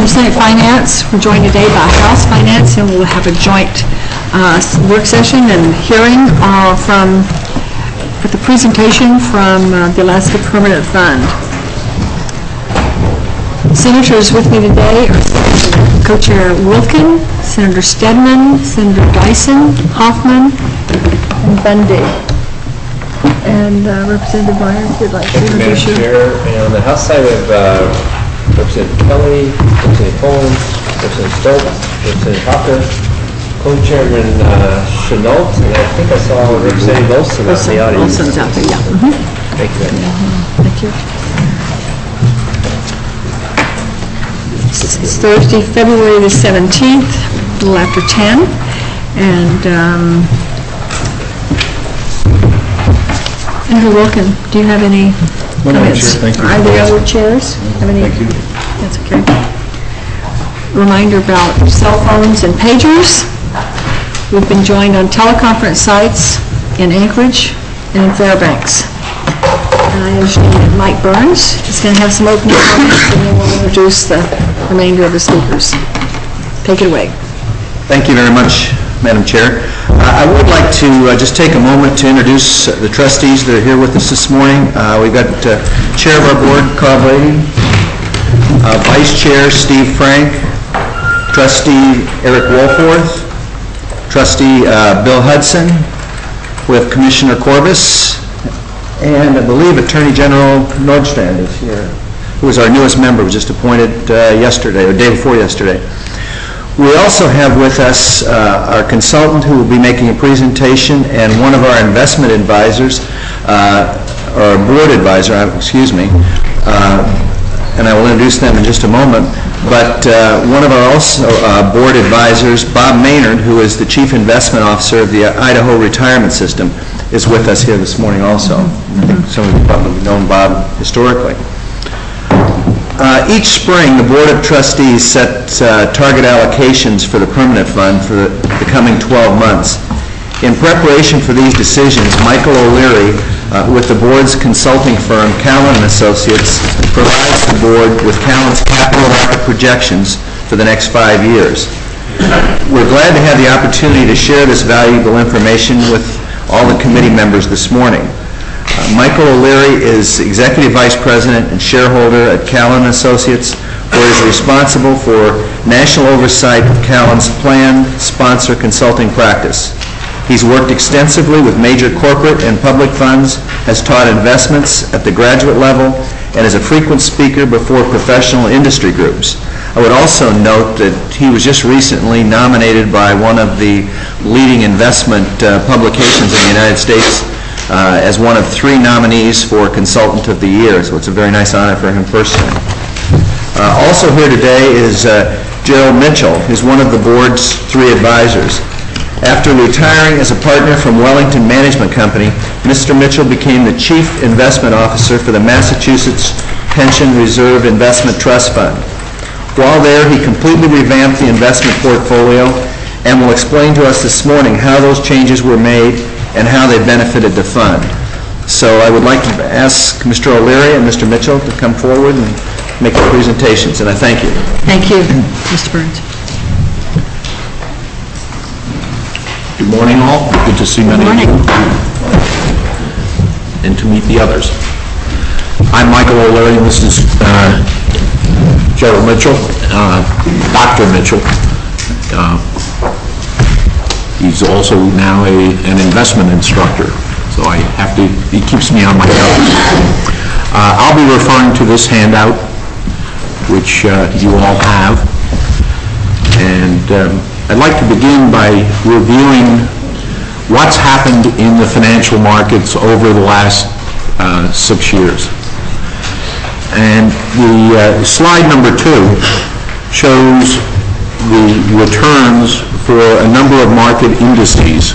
Senate Finance. We're joined today by House Finance, and we'll have a joint work session and hearing with the presentation from the Alaska Permanent Fund. Senators with me today are Co-Chair Wilkin, Senator Stedman, Senator Dyson, Hoffman, and Bundy. And Representative Meyer, if you'd like to introduce you. Madam Chair, and on the House side we have Representative Kelly, Representative Poland, Representative Stokes, Representative Hocker, Co-Chairman Chenault, and I think I saw Representative Olson out in the audience. Olson's out there, yeah. Thank you. Thank you. It's Thursday, February the 17th, a little after 10, and Senator Wilkin, do you have any comments? Sure, thank you. Are there other chairs? Have any? Thank you. That's okay. Reminder about cell phones and pagers. We've been joined on teleconference sites in Anchorage and in Fairbanks. And I understand that Mike Burns is going to have some opening comments, and then we'll introduce the remainder of the speakers. Take it away. Thank you very much, Madam Chair. I would like to just take a moment to introduce the trustees that are here with us this morning. We've got Chair of our board, Carl Brady, Vice Chair, Steve Frank, Trustee Eric Wolforth, Trustee Bill Hudson, with Commissioner Corbis, and I believe Attorney General Nordstrand is here, who was our newest member, was just appointed yesterday, or day before yesterday. We also have with us our consultant who will be making a presentation, and one of our investment advisors, or board advisor, excuse me, and I will introduce them in just a moment, but one of our also board advisors, Bob Maynard, who is the Chief Investment Officer of the Idaho Retirement System, is with us here this morning also. I think some of you probably have known Bob historically. Each spring, the Board of Trustees set target allocations for the Permanent Fund for the coming 12 months. In preparation for these decisions, Michael O'Leary, with the Board's consulting firm, Callan & Associates, provides the Board with Callan's capital market projections for the next 5 years. We're glad to have the opportunity to share this valuable information with all the committee members this morning. Michael O'Leary is Executive Vice President and shareholder at Callan & Associates, where he is responsible for national oversight of Callan's planned sponsor consulting practice. He's worked extensively with major corporate and public funds, has taught investments at the graduate level, and is a frequent speaker before professional industry groups. I would also note that he was just recently nominated by one of the leading investment publications in the United States as one of 3 nominees for Consultant of the Year, so it's a very nice honor for him personally. Also here today is Gerald Mitchell, who's one of the board's 3 advisors. After retiring as a partner from Wellington Management Company, Mr. Mitchell became the Chief Investment Officer for the Massachusetts Pension Reserve Investment Trust Fund. While there, he completely revamped the investment portfolio and will explain to us this morning how those changes were made and how they benefited the fund. So I would like to ask Mr. O'Leary and Mr. Mitchell to come forward and make their presentations, and I thank you. Thank you, Mr. Burns. Good morning, all. Good to see many of you and to meet the others. I'm Michael O'Leary, and this is Gerald Mitchell, Dr. Mitchell. He's also now an investment instructor, so he keeps me on my toes. I'll be referring to this handout, which you all have, and I'd like to begin by reviewing what's happened in the financial markets over the last 6 years. And the slide number 2 shows the returns for a number of market indices.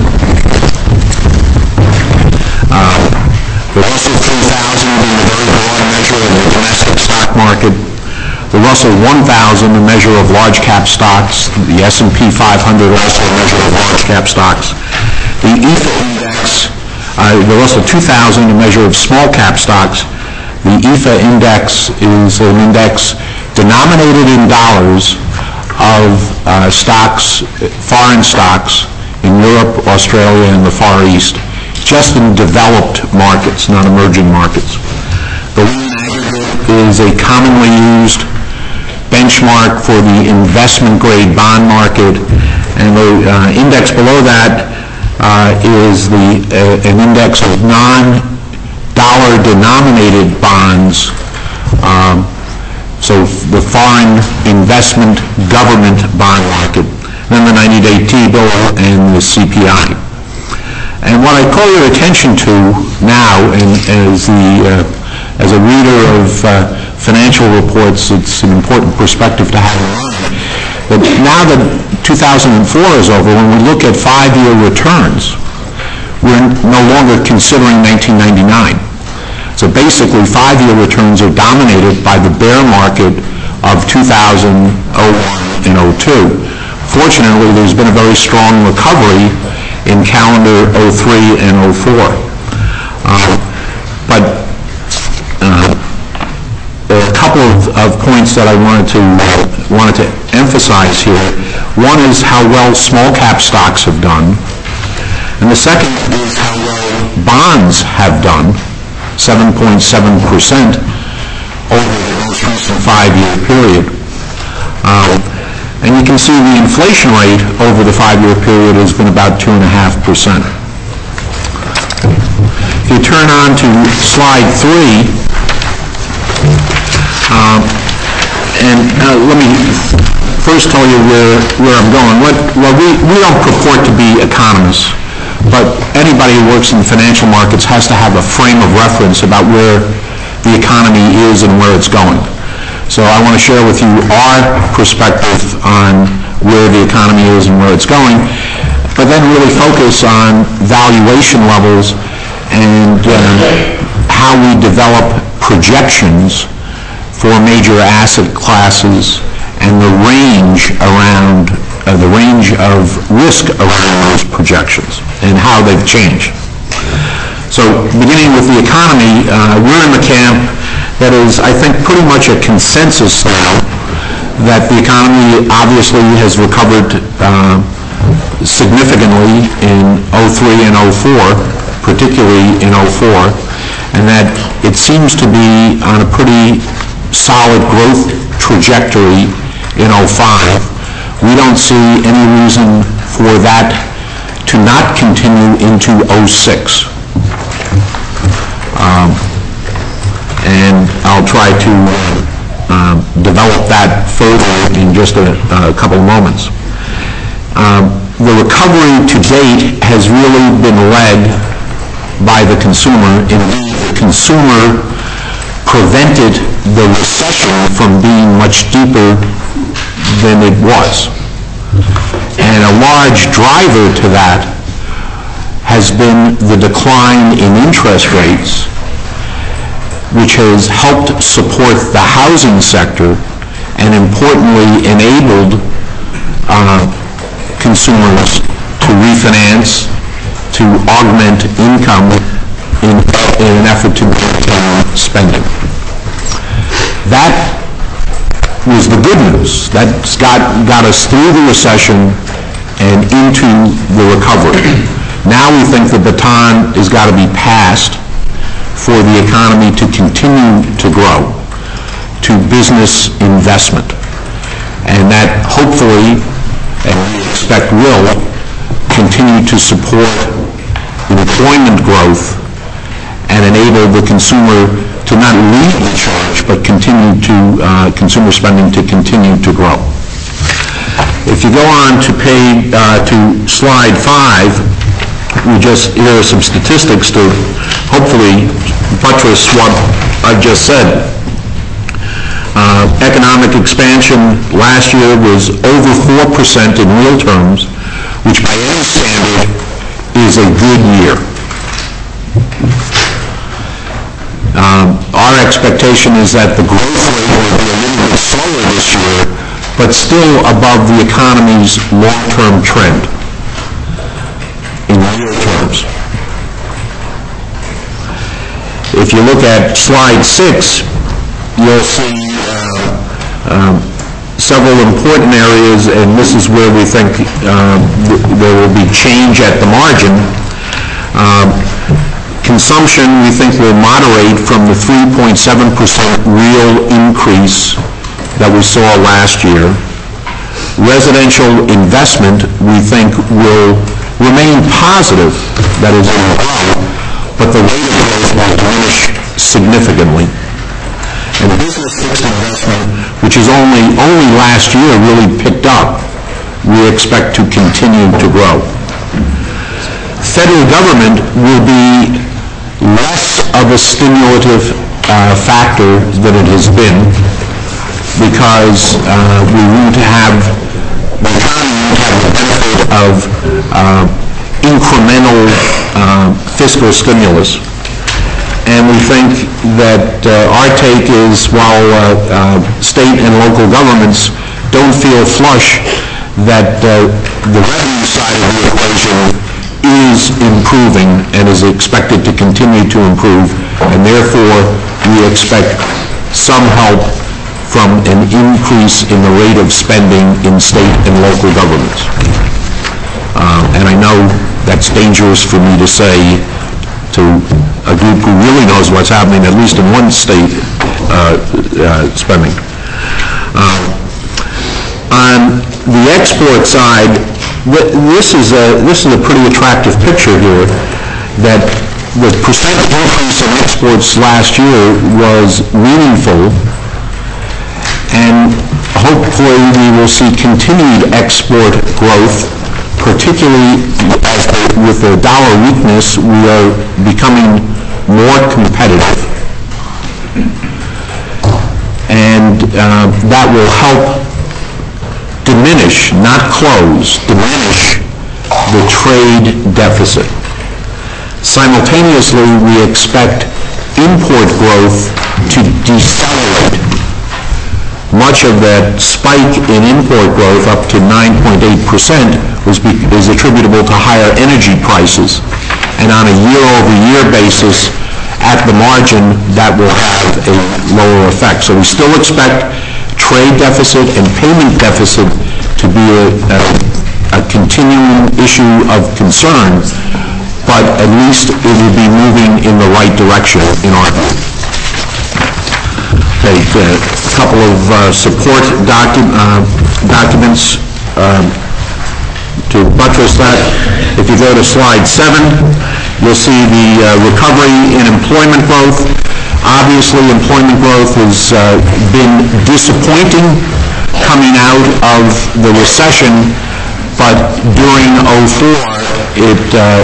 The Russell 3000 being a very broad measure of the domestic stock market, the Russell 1000, a measure of large cap stocks, the S&P 500, also a measure of large cap stocks, the EFA index, the Russell 2000, a measure of small cap stocks. The EFA index is an index denominated in dollars of stocks, foreign stocks in Europe, Australia, and the Far East, just in developed markets, not emerging markets. The lean aggregate is a commonly used benchmark for the investment-grade bond market, and the index below that is an index of non-dollar denominated bonds, so the foreign investment government bond market, then the 90-day T-bill and the CPI. And what I call your attention to now, and as a reader of financial reports, it's an important perspective to have in mind. But now that 2004 is over, when we look at 5-year returns, we're no longer considering 1999. So basically, 5-year returns are dominated by the bear market of 2001 and 02. Fortunately, there's been a very strong recovery in calendar 03 and 04. But there are a couple of points that I wanted to emphasize here. One is how well small cap stocks have done, and the second is how well bonds have done, 7.7% over the most recent 5-year period. And you can see the inflation rate over the 5-year period has been about 2.5%. If you turn on to slide 3, let me first tell you where I'm going. Well, we don't purport to be economists, but anybody who works in financial markets has to have a frame of reference about where the economy is and where it's going. So I want to share with you our perspective on where the economy is and where it's going, but then really focus on valuation levels and how we develop projections for major asset classes and the range of risk around those projections and how they've changed. So beginning with the economy, we're in the camp that is, I think, pretty much a consensus now that the economy obviously has recovered significantly in 03 and 04, particularly in 04, and that it seems to be on a pretty solid growth trajectory in 05. We don't see any reason for that to not continue into 06. And I'll try to develop that further in just a couple of moments. The recovery to date has really been led by the consumer. Indeed, the consumer prevented the recession from being much deeper than it was. And a large driver to that has been the decline in interest rates, which has helped support the housing sector and importantly enabled consumers to refinance, to augment income in an effort to maintain spending. That was the good news. That's got us through the recession and into the recovery. Now we think the baton has got to be passed for the economy to continue to grow, to business investment. And that hopefully, and we expect will, continue to support employment growth and enable the consumer to not lead the charge, but continue to, consumer spending to continue to grow. If you go on to slide 5, here are some statistics to hopefully buttress what I've just said. Economic expansion last year was over 4% in real terms, which by any standard is a good year. Our expectation is that the growth rate will be a little bit slower this year, but still above the economy's long-term trend in real terms. If you look at slide 6, you'll see several important areas, and this is where we think there will be change at the margin. Consumption, we think, will moderate from the 3.7% real increase that we saw last year. Residential investment, we think, will remain positive, that is, but the rate of growth will diminish significantly. And business fixed investment, which is only last year really picked up, we expect to continue to grow. Federal government will be less of a stimulative factor than it has been, because we won't have the benefit of incremental fiscal stimulus. And we think that our take is, while state and local governments don't feel flush, that the revenue side of the equation is improving and is expected to continue to improve, and therefore we expect some help from an increase in the rate of spending in state and local governments. And I know that's dangerous for me to say to a group who really knows what's happening, at least in one state, spending. On the export side, this is a pretty attractive picture here, that the percent increase in exports last year was meaningful, and hopefully we will see continued export growth, particularly as with the dollar weakness, we are becoming more competitive, and that will help diminish, not close, diminish the trade deficit. Simultaneously, we expect import growth to decelerate. Much of that spike in import growth, up to 9.8%, is attributable to higher energy prices. And on a year-over-year basis, at the margin, that will have a lower effect. So we still expect trade deficit and payment deficit to be a continuing issue of concern, but at least it will be moving in the right direction in our view. Okay, a couple of support documents to buttress that. If you go to slide 7, you'll see the recovery in employment growth. Obviously, employment growth has been disappointing coming out of the recession, but during 2004, it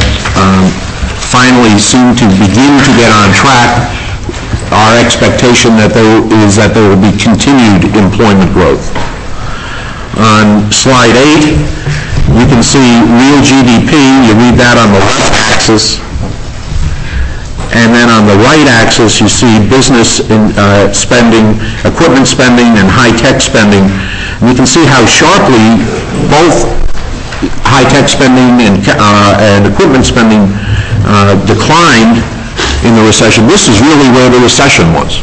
finally seemed to begin to get on track. Our expectation is that there will be continued employment growth. On slide 8, you can see real GDP. You read that on the left axis. And then on the right axis, you see business spending, equipment spending, and high-tech spending. And you can see how sharply both high-tech spending and equipment spending declined in the recession. This is really where the recession was.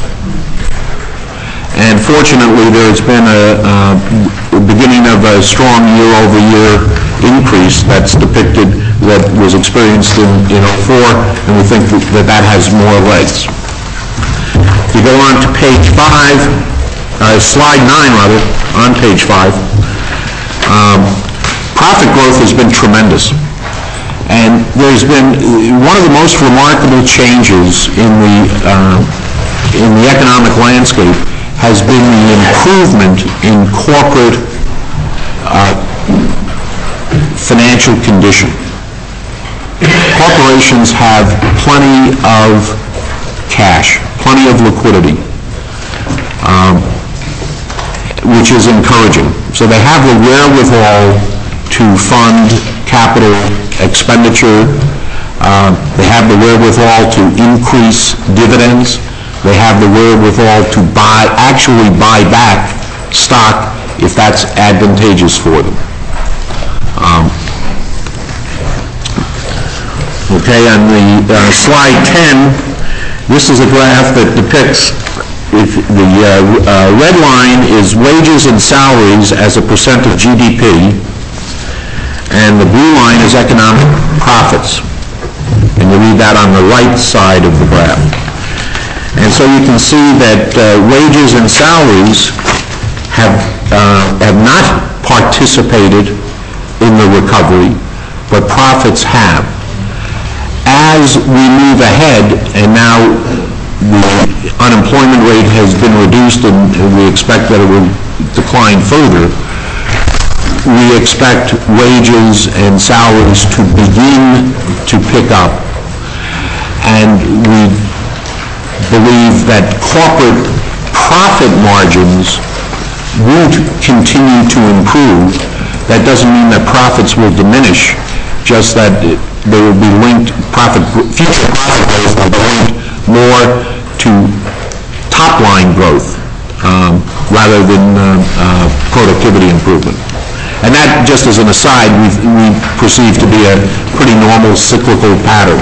And fortunately, there's been a beginning of a strong year-over-year increase that's depicted, that was experienced in 2004, and we think that has more legs. If you go on to page 5, slide 9 rather, on page 5, profit growth has been tremendous. And there's been one of the most remarkable changes in the economic landscape has been the improvement in corporate financial condition. Corporations have plenty of cash, plenty of liquidity, which is encouraging. So they have the wherewithal to fund capital expenditure. They have the wherewithal to increase dividends. They have the wherewithal to actually buy back stock if that's advantageous for them. Okay, on the slide 10, this is a graph that depicts red line is wages and salaries as a percent of GDP, and the blue line is economic profits. And you read that on the right side of the graph. And so you can see that wages and salaries have not participated in the recovery, but profits have. As we move ahead, and now the unemployment rate has been reduced and we expect that it will decline further, we expect wages and salaries to begin to pick up, and we believe that corporate profit margins won't continue to improve. That doesn't mean that profits will diminish, just that they will be linked, future profit growth will be linked more to top-line growth rather than productivity improvement. And that, just as an aside, we perceive to be a pretty normal cyclical pattern.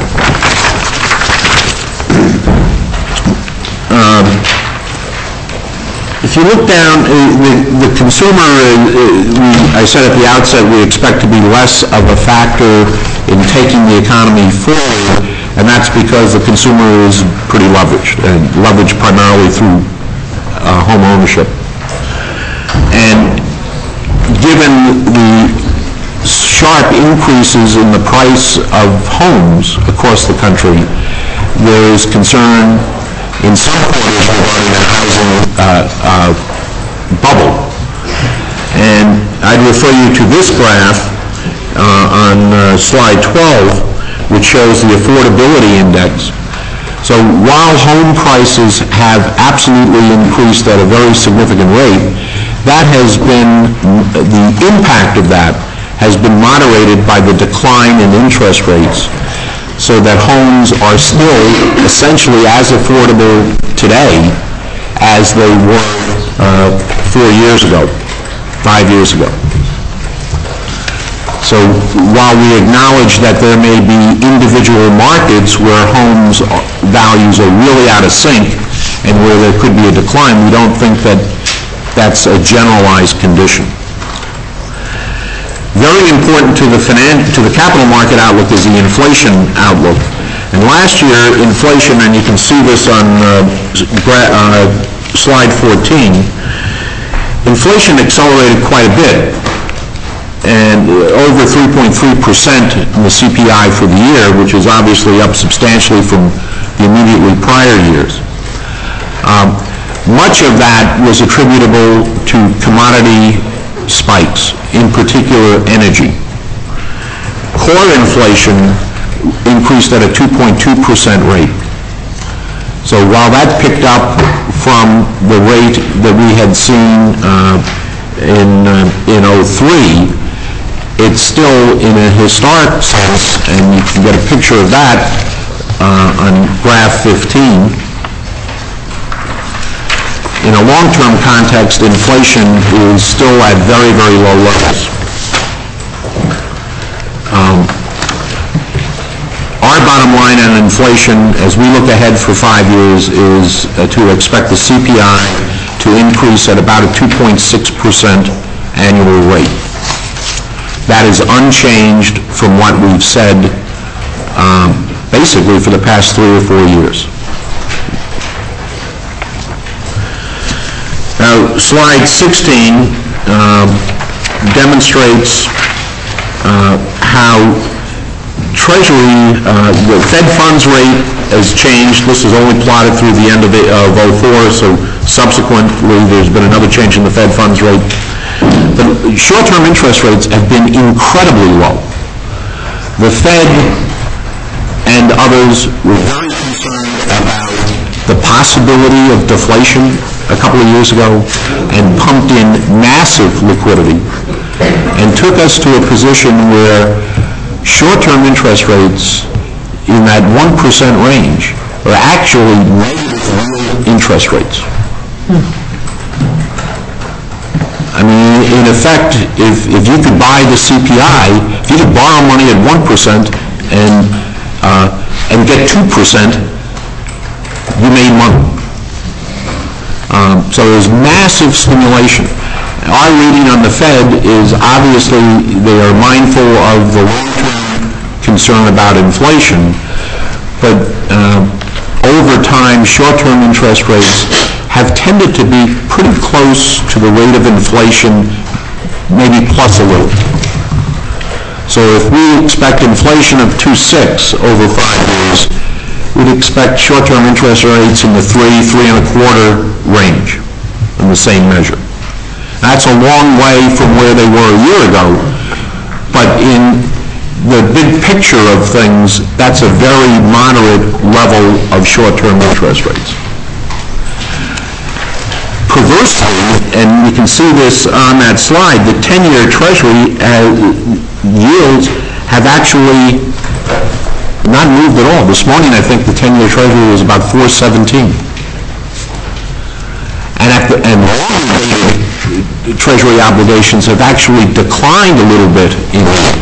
If you look down, the consumer, I said at the outset, we expect to be less of a factor in taking the economy forward, and that's because the consumer is pretty leveraged, and leveraged primarily through home ownership. And given the sharp increases in the price of homes across the country, there is concern in some quarters regarding a housing bubble. And I'd refer you to this graph on slide 12, which shows the affordability index. So while home prices have absolutely increased at a very significant rate, that has been, the impact of that has been moderated by the decline in interest rates, so that homes are still essentially as affordable today as they were 4 years ago, 5 years ago. So while we acknowledge that there may be individual markets where homes values are really out of sync and where there could be a decline, we don't think that that's a generalized condition. Very important to the capital market outlook is the inflation outlook. And last year, inflation, and you can see this on slide 14, inflation accelerated quite a bit, and over 3.3% in the CPI for the year, which is obviously up substantially from the immediately prior years. Much of that was attributable to commodity spikes, in particular energy. Core inflation increased at a 2.2% rate. So while that picked up from the rate that we had seen in 03, it's still in a historic sense, and you can get a picture of that on graph 15. In a long-term context, inflation is still at very, very low levels. Our bottom line on inflation, as we look ahead for 5 years, is to expect the CPI to increase at about a 2.6% annual rate. That is unchanged from what we've said basically for the past 3 or 4 years. Now, slide 16 demonstrates how Treasury, the Fed funds rate has changed. This is only plotted through the end of 04, so subsequently there's been another change in the Fed funds rate. But short-term interest rates have been incredibly low. The Fed and others were very concerned about the possibility of deflation a couple of years ago and pumped in massive liquidity and took us to a position where short-term interest rates in that 1% range are actually negative real interest rates. I mean, in effect, if you could buy the CPI, if you could borrow money at 1% and get 2%, you made money. So there's massive stimulation. Our reading on the Fed is obviously they are mindful of the long-term concern about inflation, but over time, short-term interest rates have tended to be pretty close to the rate of inflation, maybe plus a little. So if we expect inflation of 2.6 over 5 years, we'd expect short-term interest rates in the 3.25 range in the same measure. That's a long way from where they were a year ago, but in the big picture of things, that's a very moderate level of short-term interest rates. Perversely, and you can see this on that slide, the 10-year Treasury yields have actually not moved at all. This morning, I think the 10-year Treasury was about 4.17. And long-dated Treasury obligations have actually declined a little bit in yield.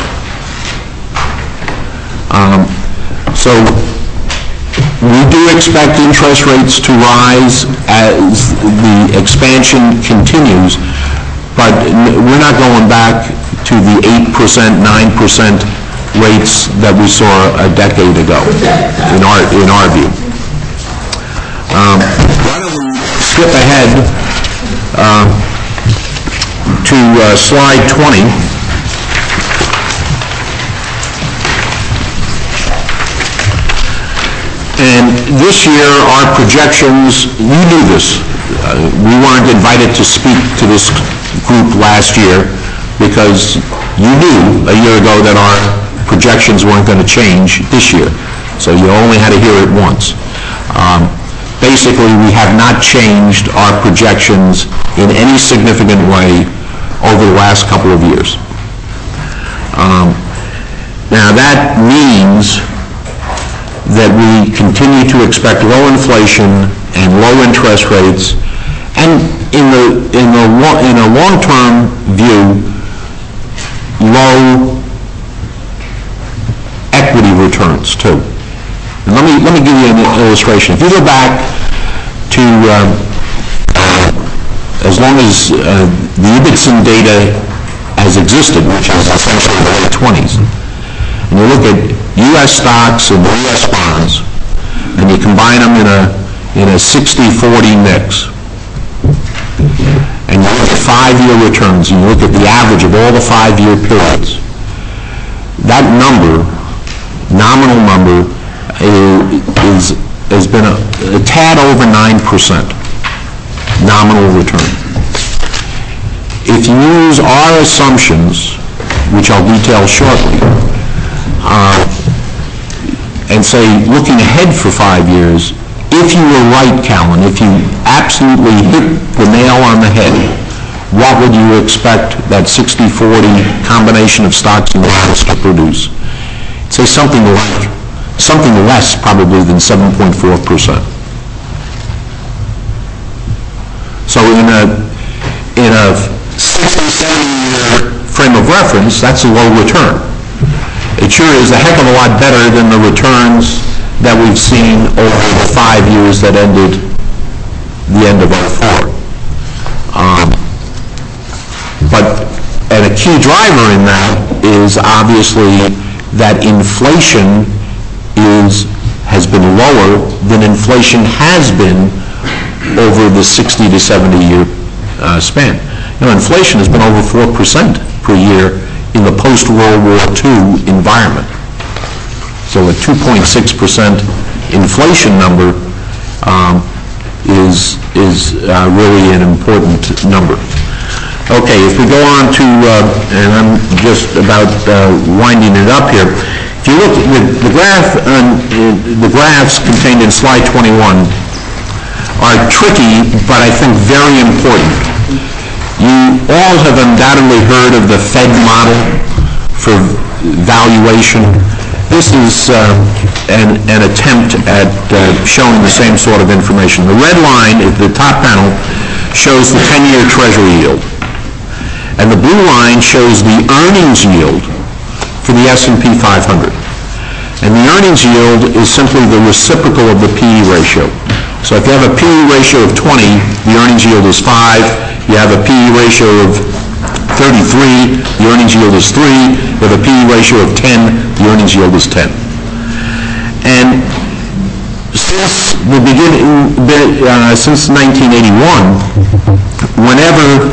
So we do expect interest rates to rise as the expansion continues, but we're not going back to the 8%, 9% rates that we saw a decade ago, in our view. Why don't we skip ahead to slide 20. And this year, our projections, you knew this. We weren't invited to speak to this group last year because you knew a year ago that our projections weren't going to change this year. So you only had to hear it once. Basically, we have not changed our projections in any significant way over the last couple of years. Now that means that we continue to expect low inflation and low interest rates, and in a long-term view, low equity returns too. And let me give you an illustration. If you go back to as long as the Ibbotson data has existed, which is essentially the late 20s, and you look at U.S. stocks and U.S. bonds, and you combine them in a 60-40 mix, and you look at 5-year returns, and you look at the average of all the 5-year periods, that number, nominal number, has been a tad over 9% nominal return. If you use our assumptions, which I'll detail shortly, and say, looking ahead for 5 years, if you were right, Callan, if you absolutely hit the nail on the head, what would you expect that 60-40 combination of stocks and bonds to produce? Say something less probably than 7.4%. So in a 60-70-year frame of reference, that's a low return. It sure is a heck of a lot better than the returns that we've seen over the 5 years that ended the end of 2004. And a key driver in that is obviously that inflation has been lower than inflation has been over the 60 to 70 year span. You know, inflation has been over 4% per year in the post-World War II environment. So a 2.6% inflation number is really an important number. Okay, if we go on to, and I'm just about winding it up here. If you look at the graph, the graphs contained in slide 21 are tricky, but I think very important. You all have undoubtedly heard of the Fed model for valuation. This is an attempt at showing the same sort of information. The red line at the top panel shows the 10-year Treasury yield, and the blue line shows the earnings yield for the S&P 500. And the earnings yield is simply the reciprocal of the PE ratio. So if you have a P/E ratio of 20, the earnings yield is 5. You have a P/E ratio of 33, the earnings yield is 3. You have a P/E ratio of 10, the earnings yield is 10. And since the beginning, since 1981, whenever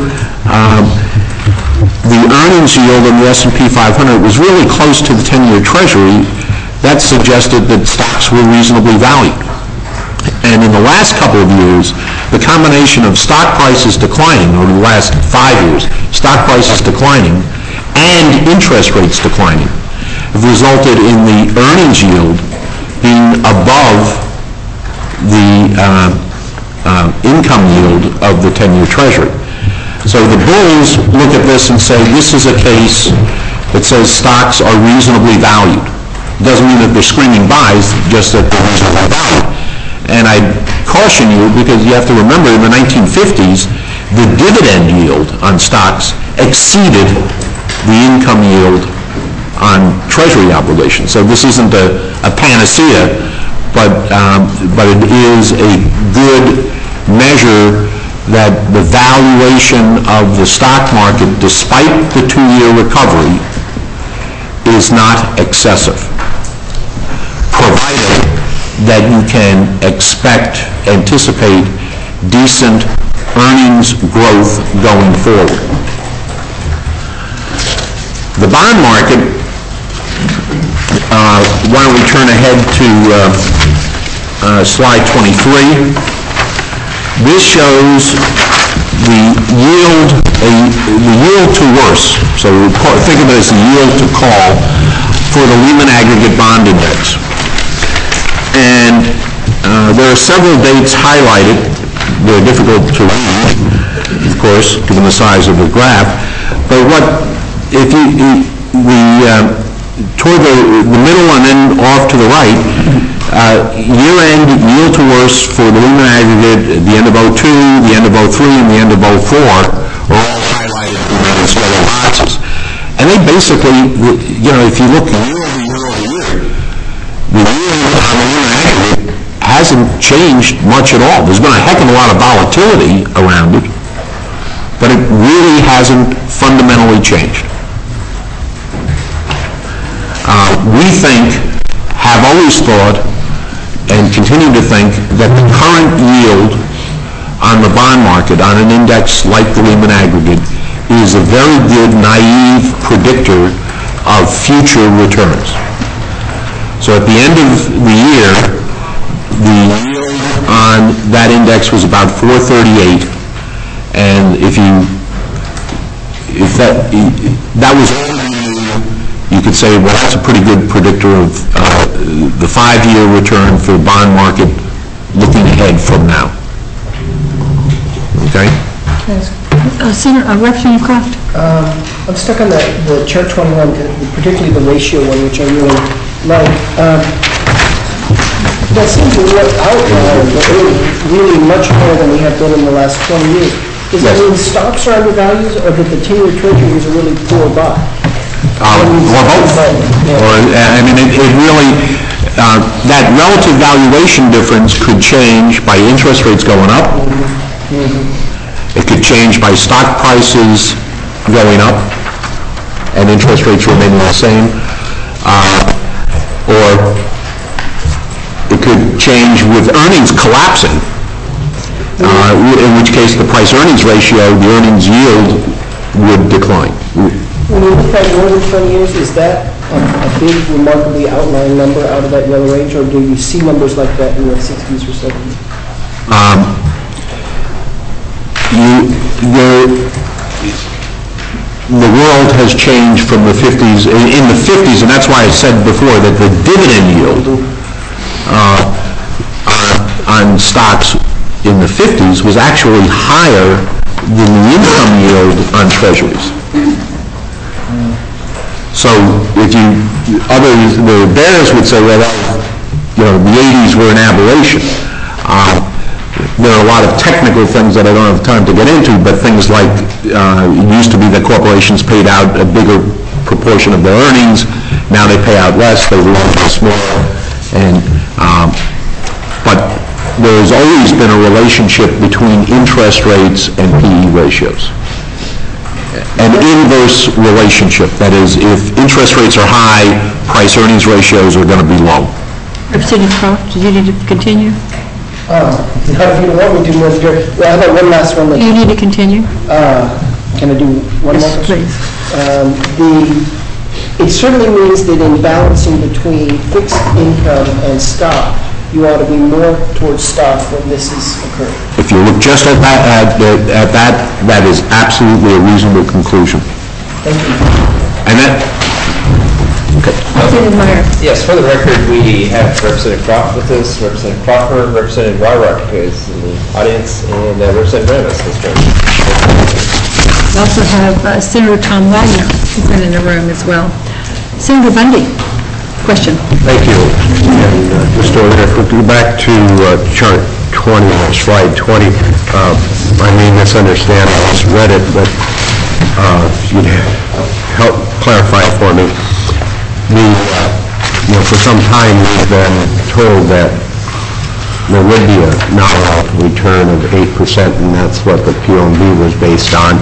the earnings yield in the S&P 500 was really close to the 10-year Treasury, that suggested that stocks were reasonably valued. And in the last couple of years, the combination of stock prices declining over the last 5 years, stock prices declining, and interest rates declining, have resulted in the earnings yield being above the income yield of the 10-year Treasury. So the bulls look at this and say, this is a case that says stocks are reasonably valued. It doesn't mean that they're screaming buys, just that they're reasonably valued. And I caution you, because you have to remember, in the 1950s, the dividend yield on stocks exceeded the income yield on Treasury obligations. So this isn't a panacea, but it is a good measure that the valuation of the stock market, despite the 2-year recovery, is not excessive, provided that you can anticipate decent earnings growth going forward. The bond market, why don't we turn ahead to slide 23. This shows the yield to worse, so think of it as the yield to call for the Lehman Aggregate Bond Index. And there are several dates highlighted. They're difficult to read, of course, given the size of the graph. But toward the middle and then off to the right, year-end yield to worst for the Lehman Aggregate, the end of 02, the end of 03, and the end of 04 are all highlighted in these yellow boxes. And they basically, if you look year over year over year, the yield on the Lehman Aggregate hasn't changed much at all. There's been a heck of a lot of volatility around it, but it really hasn't fundamentally changed. We have always thought, and continue to think, that the current yield on the bond market, on an index like the Lehman Aggregate, is a very good, naive predictor of future returns. So at the end of the year, the yield on that index was about 438, and if that was all you could say, well, that's a pretty good predictor of the 5-year return for the bond market looking ahead from now. Okay? Senator Representative Kraft? I'm stuck on the chart 21, particularly the ratio one, which I really like. That seems to work outlier, but really much more than we have done in the last 20 years. Does that mean stocks are undervalued, or that the 10-year Treasury is a really poor buy? Or both. It really, that relative valuation difference could change by interest rates going up. It could change by stock prices going up and interest rates remaining the same. Or it could change with earnings collapsing, in which case the price-earnings ratio, the earnings yield, would decline. When you look at more than 20 years, is that a big, remarkably outlying number out of that yellow range, or do you see numbers like that in the 60s or 70s? The world has changed from the 50s. In the 50s, and that's why I said before that the dividend yield on stocks in the 50s was actually higher than the income yield on treasuries. So if the bears would say, well, the 80s were an aberration. There are a lot of technical things that I don't have time to get into, but things like it used to be that corporations paid out a bigger proportion of their earnings. Now they pay out less. They lose more. But there's always been a relationship between interest rates and PE ratios. An inverse relationship, that is, if interest rates are high, price-earnings ratios are going to be low. Representative Croft, did you need to continue? No, if you don't want me to, Mr. Chair. Well, how about one last one? You need to continue? Can I do one more? Yes, please. It certainly means that in balancing between fixed income and stock, you ought to be more towards stock when this is occurring. If you look just at that, that is absolutely a reasonable conclusion. Thank you. And that, okay. Representative Meyer. Yes, for the record, we have Representative Croft with us, Representative Crawford, Representative Wyrock is in the audience, and Representative Ramos is present. We also have Senator Tom Wagner, who's been in the room as well. Senator Bundy, question. Thank you. And just over there, if we go back to chart 20, slide 20, I may misunderstand, I just read it, but if you'd help clarify it for me. For some time we've been told that there would be a nominal return of 8%, and that's what the POMB was based on.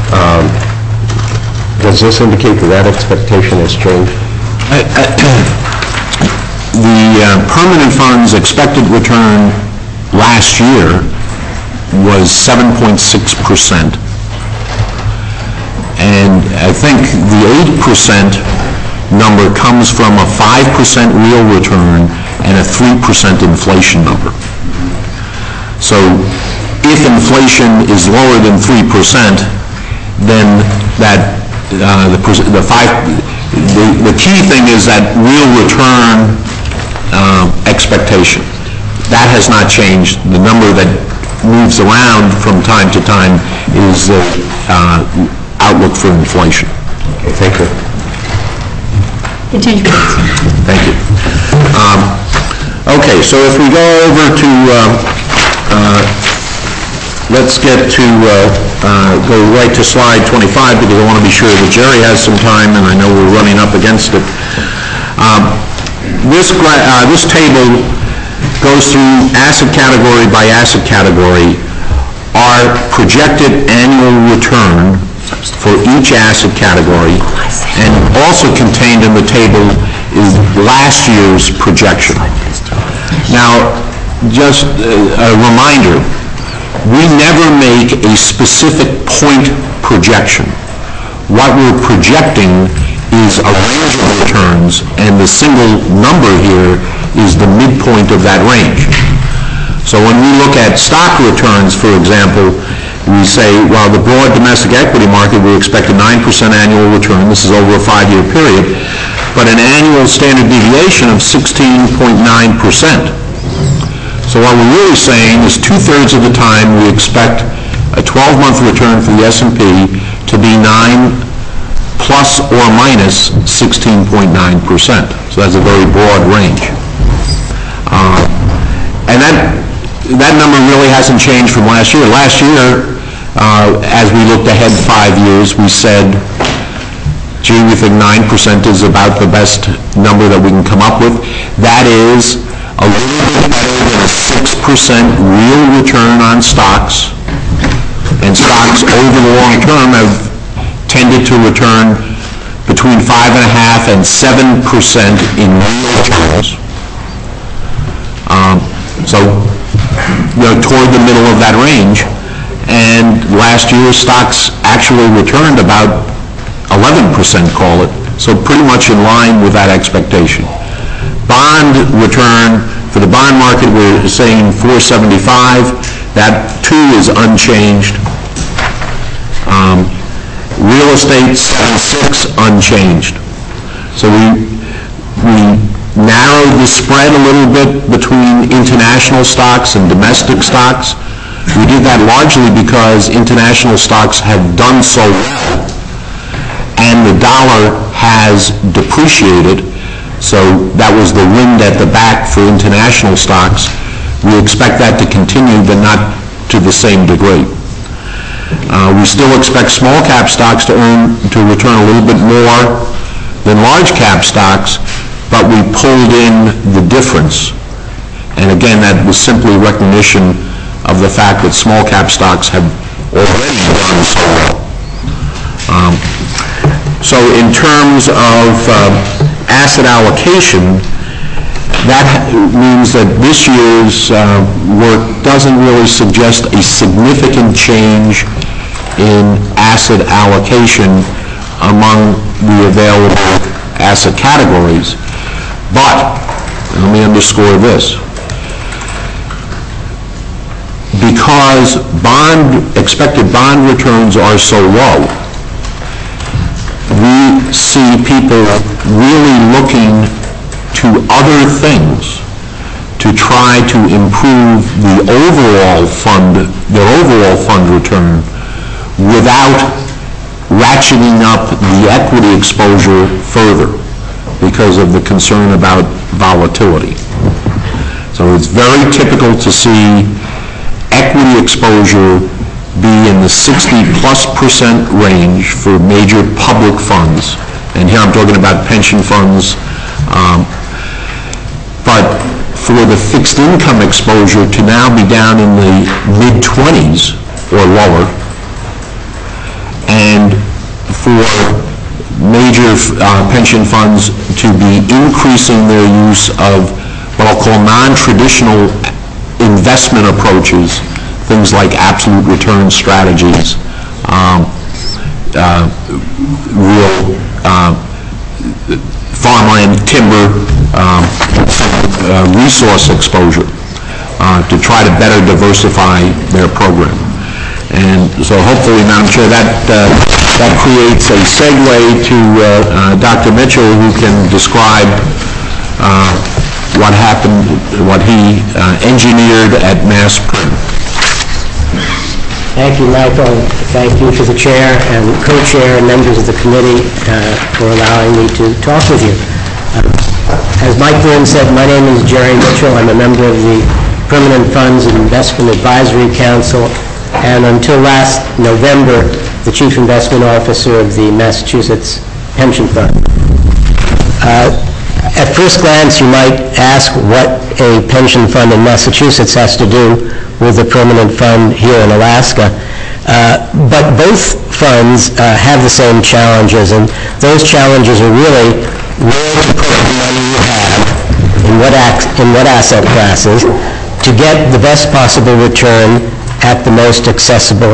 Does this indicate that expectation has changed? The permanent fund's expected return last year was 7.6%. And I think the 8% number comes from a 5% real return and a 3% inflation number. So if inflation is lower than 3%, then that the key thing is that real return expectation. That has not changed. The number that moves around from time to time is the outlook for inflation. Okay, thank you. Continue, please. Thank you. Okay, so if we go over to, let's get to, go right to slide 25, because I want to be sure that Jerry has some time, and I know we're running up against it. This table goes through asset category by asset category. Our projected annual return for each asset category, and also contained in the table is last year's projection. Now, just a reminder, we never make a specific point projection. What we're projecting is a range of returns, and the single number here is the midpoint of that range. So when we look at stock returns, for example, we say, well, the broad domestic equity market, we expect a 9% annual return. This is over a 5-year period, but an annual standard deviation of 16.9%. So what we're really saying is 2/3 of the time we expect a 12-month return for the S&P to be 9 plus or minus 16.9%. So that's a very broad range. And that number really hasn't changed from last year. Last year, as we looked ahead 5 years, we said, gee, we think 9% is about the best number that we can come up with. That is a little bit better than a 6% real return on stocks. And stocks over the long term have tended to return between 5.5% and 7% in real terms. So, toward the middle of that range. And last year, stocks actually returned about 11%, call it. So pretty much in line with that expectation. Bond return, for the bond market, we're saying 4.75. That, too, is unchanged. Real estate, 7.6, unchanged. So we narrowed the spread a little bit between international stocks and domestic stocks. We did that largely because international stocks have done so well, and the dollar has depreciated. So that was the wind at the back for international stocks. We expect that to continue, but not to the same degree. We still expect small cap stocks to return a little bit more than large cap stocks, but we pulled in the difference And again, that was simply recognition of the fact that small cap stocks have already done so well. So in terms of asset allocation, that means that this year's work doesn't really suggest a significant change in asset allocation among the available asset categories. But, and let me underscore this, because expected bond returns are so low, we see people really looking to other things to try to improve their overall fund return without ratcheting up the equity exposure further because of the concern about volatility. So it's very typical to see equity exposure be in the 60+% range for major public funds. And here I'm talking about pension funds. But for the fixed income exposure to now be down in the mid-20s or lower, and for major pension funds to be increasing their use of what I'll call non-traditional investment approaches, things like absolute return strategies, real farmland, timber, resource exposure to try to better diversify their program. And so hopefully, Madam Chair, that creates a segue to Dr. Mitchell, who can describe what happened, what he engineered at Mass Print. Thank you, Michael. Thank you to the chair and co-chair and members of the committee for allowing me to talk with you. As Mike Byrne said, my name is Jerry Mitchell. I'm a member of the Permanent Funds and Investment Advisory Council, and until last November, the Chief Investment Officer of the Massachusetts Pension Fund. At first glance, you might ask what a pension fund in Massachusetts has to do with the permanent fund here in Alaska. But both funds have the same challenges, and those challenges are really where to put the money you have, in what asset classes, to get the best possible return at the most acceptable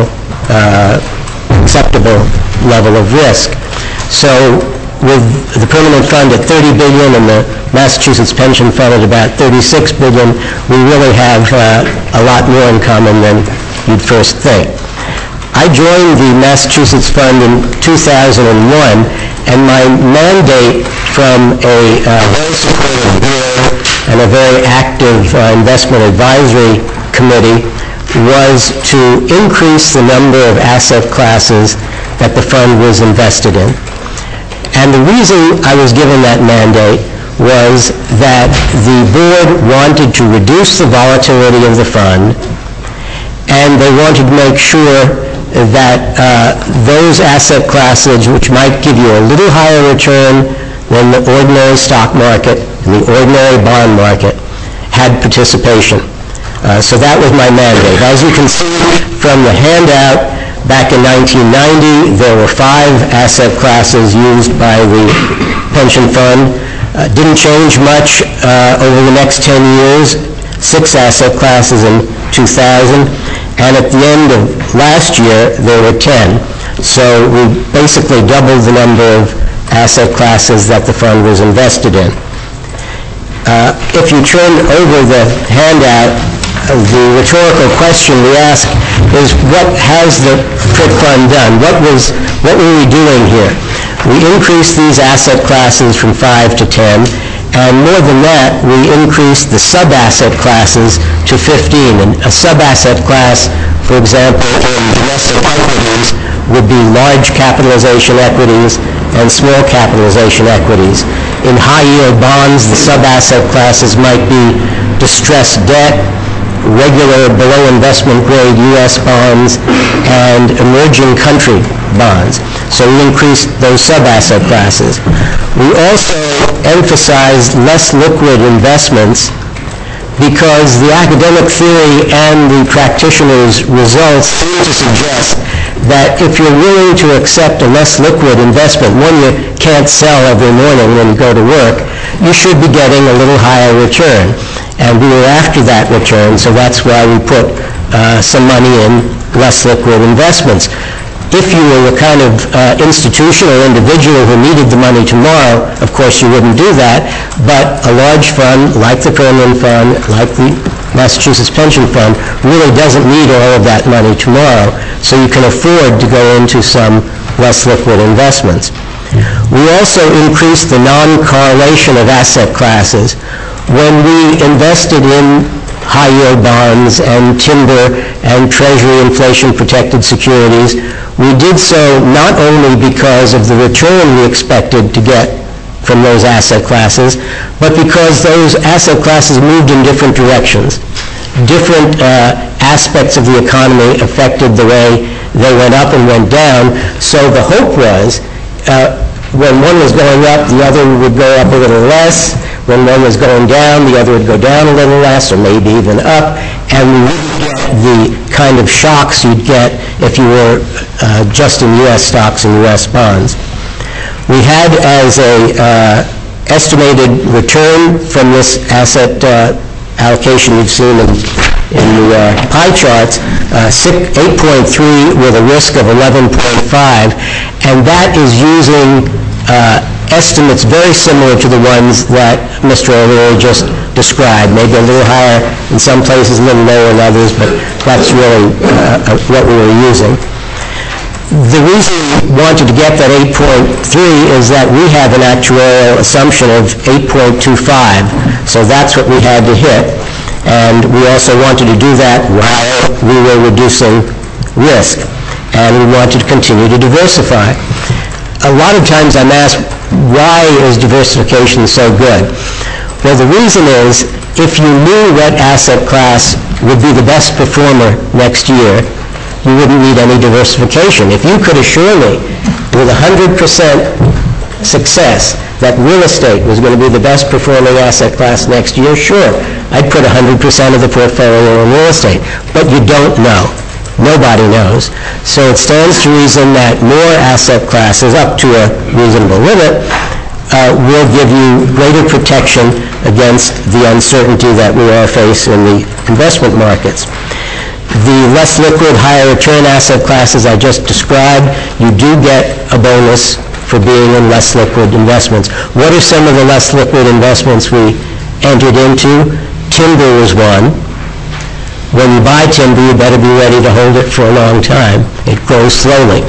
level of risk. So with the permanent fund at $30 billion and the Massachusetts Pension Fund at about $36 billion, we really have a lot more in common than you'd first think. I joined the Massachusetts Fund in 2001, and my mandate from a very supportive board and a very active investment advisory committee was to increase the number of asset classes that the fund was invested in. And the reason I was given that mandate was that the board wanted to reduce the volatility of the fund, and they wanted to make sure that those asset classes which might give you a little higher return than the ordinary stock market and the ordinary bond market had participation. So that was my mandate. As you can see from the handout, back in 1990, there were 5 asset classes used by the pension fund. Didn't change much over the next 10 years, 6 asset classes in 2000, and at the end of last year, there were 10. So we basically doubled the number of asset classes that the fund was invested in. If you turn over the handout, the rhetorical question we ask is, what has the PRIT fund done? What were we doing here? We increased these asset classes from 5 to 10, and more than that, we increased the sub-asset classes to 15. And a sub-asset class, for example, in domestic equities would be large capitalization equities and small capitalization equities. In high-yield bonds, the sub-asset classes might be distressed debt, regular below investment grade U.S. bonds, and emerging country bonds. So we increased those sub-asset classes. We also emphasized less liquid investments because the academic theory and the practitioner's results seem to suggest that if you're willing to accept a less liquid investment, one you can't sell every morning when you go to work, you should be getting a little higher return. And we were after that return, so that's why we put some money in less liquid investments. If you were the kind of institution or individual who needed the money tomorrow, of course you wouldn't do that, but a large fund like the Permanent Fund, like the Massachusetts Pension Fund, really doesn't need all of that money tomorrow, so you can afford to go into some less liquid investments. We also increased the non-correlation of asset classes. When we invested in high-yield bonds and timber and Treasury inflation-protected securities, we did so not only because of the return we expected to get from those asset classes, but because those asset classes moved in different directions. Different aspects of the economy affected the way they went up and went down, so the hope was when one was going up, the other would go up a little less. When one was going down, the other would go down a little less, or maybe even up, and we wouldn't get the kind of shocks you'd get if you were just in U.S. stocks and U.S. bonds. We had as a estimated return from this asset allocation you've seen in the pie charts, 8.3 with a risk of 11.5, and that is using estimates very similar to the ones that Mr. O'Leary just described, maybe a little higher in some places, a little lower in others, but that's really what we were using. The reason we wanted to get that 8.3 is that we have an actuarial assumption of 8.25, so that's what we had to hit, and we also wanted to do that while we were reducing risk, and we wanted to continue to diversify. A lot of times I'm asked, why is diversification so good? Well, the reason is, if you knew what asset class would be the best performer next year, you wouldn't need any diversification. If you could assure me with 100% success that real estate was going to be the best performing asset class next year, sure, I'd put 100% of the portfolio in real estate. But you don't know. Nobody knows. So it stands to reason that more asset classes, up to a reasonable limit, will give you greater protection against the uncertainty that we all face in the investment markets. The less liquid, higher return asset classes I just described, you do get a bonus for being in less liquid investments. What are some of the less liquid investments we entered into? Timber was one. When you buy timber, you better be ready to hold it for a long time. It grows slowly.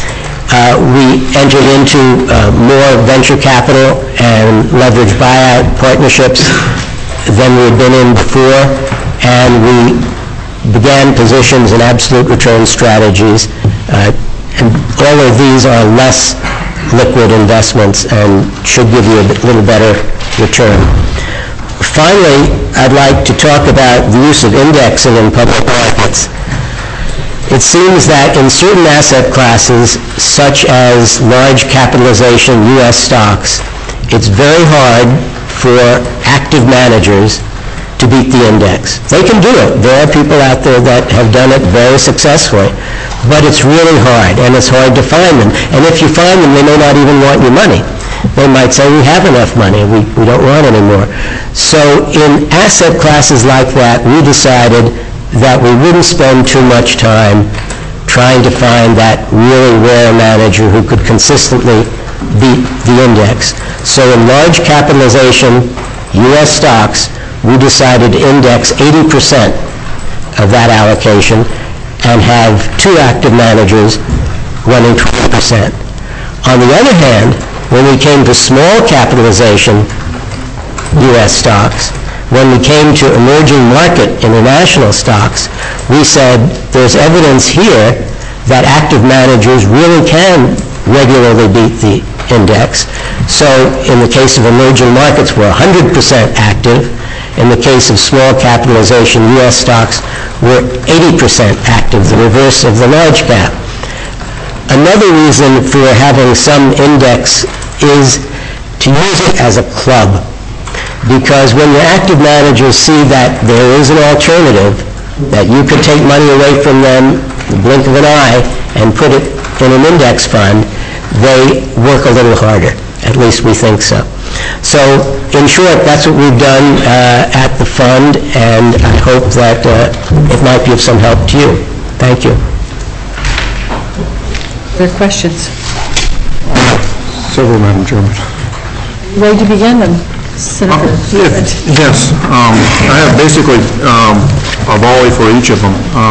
We entered into more venture capital and leveraged buyout partnerships than we had been in before, and we began positions in absolute return strategies. And all of these are less liquid investments and should give you a little better return. Finally, I'd like to talk about the use of indexing in public markets. It seems that in certain asset classes, such as large capitalization U.S. stocks, it's very hard for active managers to beat the index. They can do it. There are people out there that have done it very successfully, but it's really hard, and it's hard to find them. And if you find them, they may not even want your money. They might say, we have enough money, we don't want any more. So in asset classes like that, we decided that we wouldn't spend too much time trying to find that really rare manager who could consistently beat the index. So in large capitalization U.S. stocks, we decided to index 80% of that allocation and have two active managers running 20%. On the other hand, when we came to small capitalization U.S. stocks, when we came to emerging market international stocks, we said there's evidence here that active managers really can regularly beat the index. So in the case of emerging markets, we're 100% active. In the case of small capitalization U.S. stocks, we're 80% active, the reverse of the large cap. Another reason for having some index is to use it as a club. Because when your active managers see that there is an alternative, that you could take money away from them, the blink of an eye, and put it in an index fund, they work a little harder. At least we think so. So, in short, that's what we've done at the fund, and I hope that it might be of some help to you. Thank you. Other questions? Several, Madam Chairman. Ready to begin then? Senator Stevens. Yes, I have basically a volley for each of them.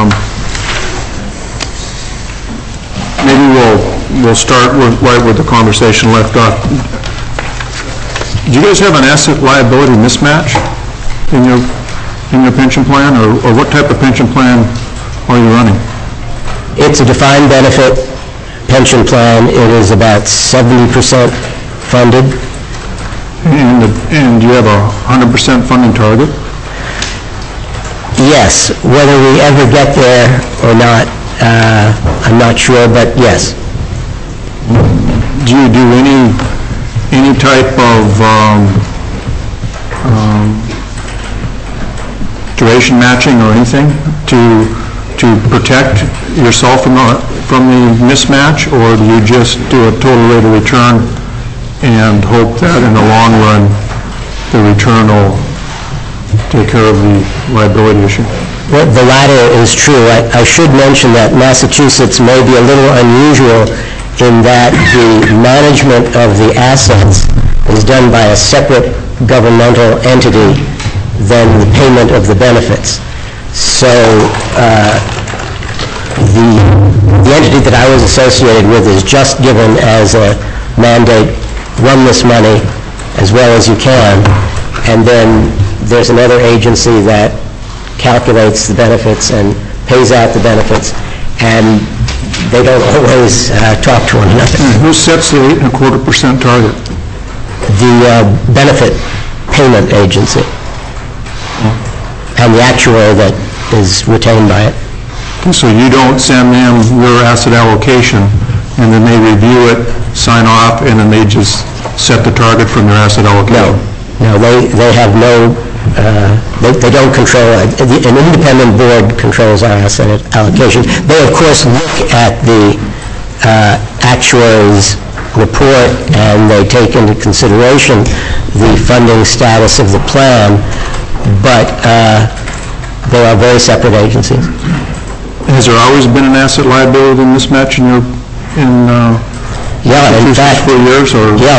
Maybe we'll start right where the conversation left off. Do you guys have an asset liability mismatch in your pension plan, or what type of pension plan are you running? It's a defined benefit pension plan. It is about 70% funded. And do you have a 100% funding target? Yes. Whether we ever get there or not, I'm not sure, but yes. Do you do any type of duration matching or anything to protect yourself from the mismatch, or do you just do a total rate of return and hope that in the long run the return will take care of the liability issue? Well, the latter is true. I should mention that Massachusetts may be a little unusual in that the management of the assets is done by a separate governmental entity than the payment of the benefits. So the entity that I was associated with is just given as a mandate, run this money as well as you can, and then there's another agency that calculates the benefits and pays out the benefits, and they don't always talk to one another. Who sets the 8.25% target? The benefit payment agency, and the actuary that is retained by it. So you don't send them your asset allocation, and then they review it, sign off, and then they just set the target from their asset allocation? No, they have no, they don't control it. An independent board controls our asset allocation. They, of course, look at the actuary's report, and they take into consideration the funding status of the plan, but they are very separate agencies. Has there always been an asset liability mismatch in fact, for years? Or? Yeah,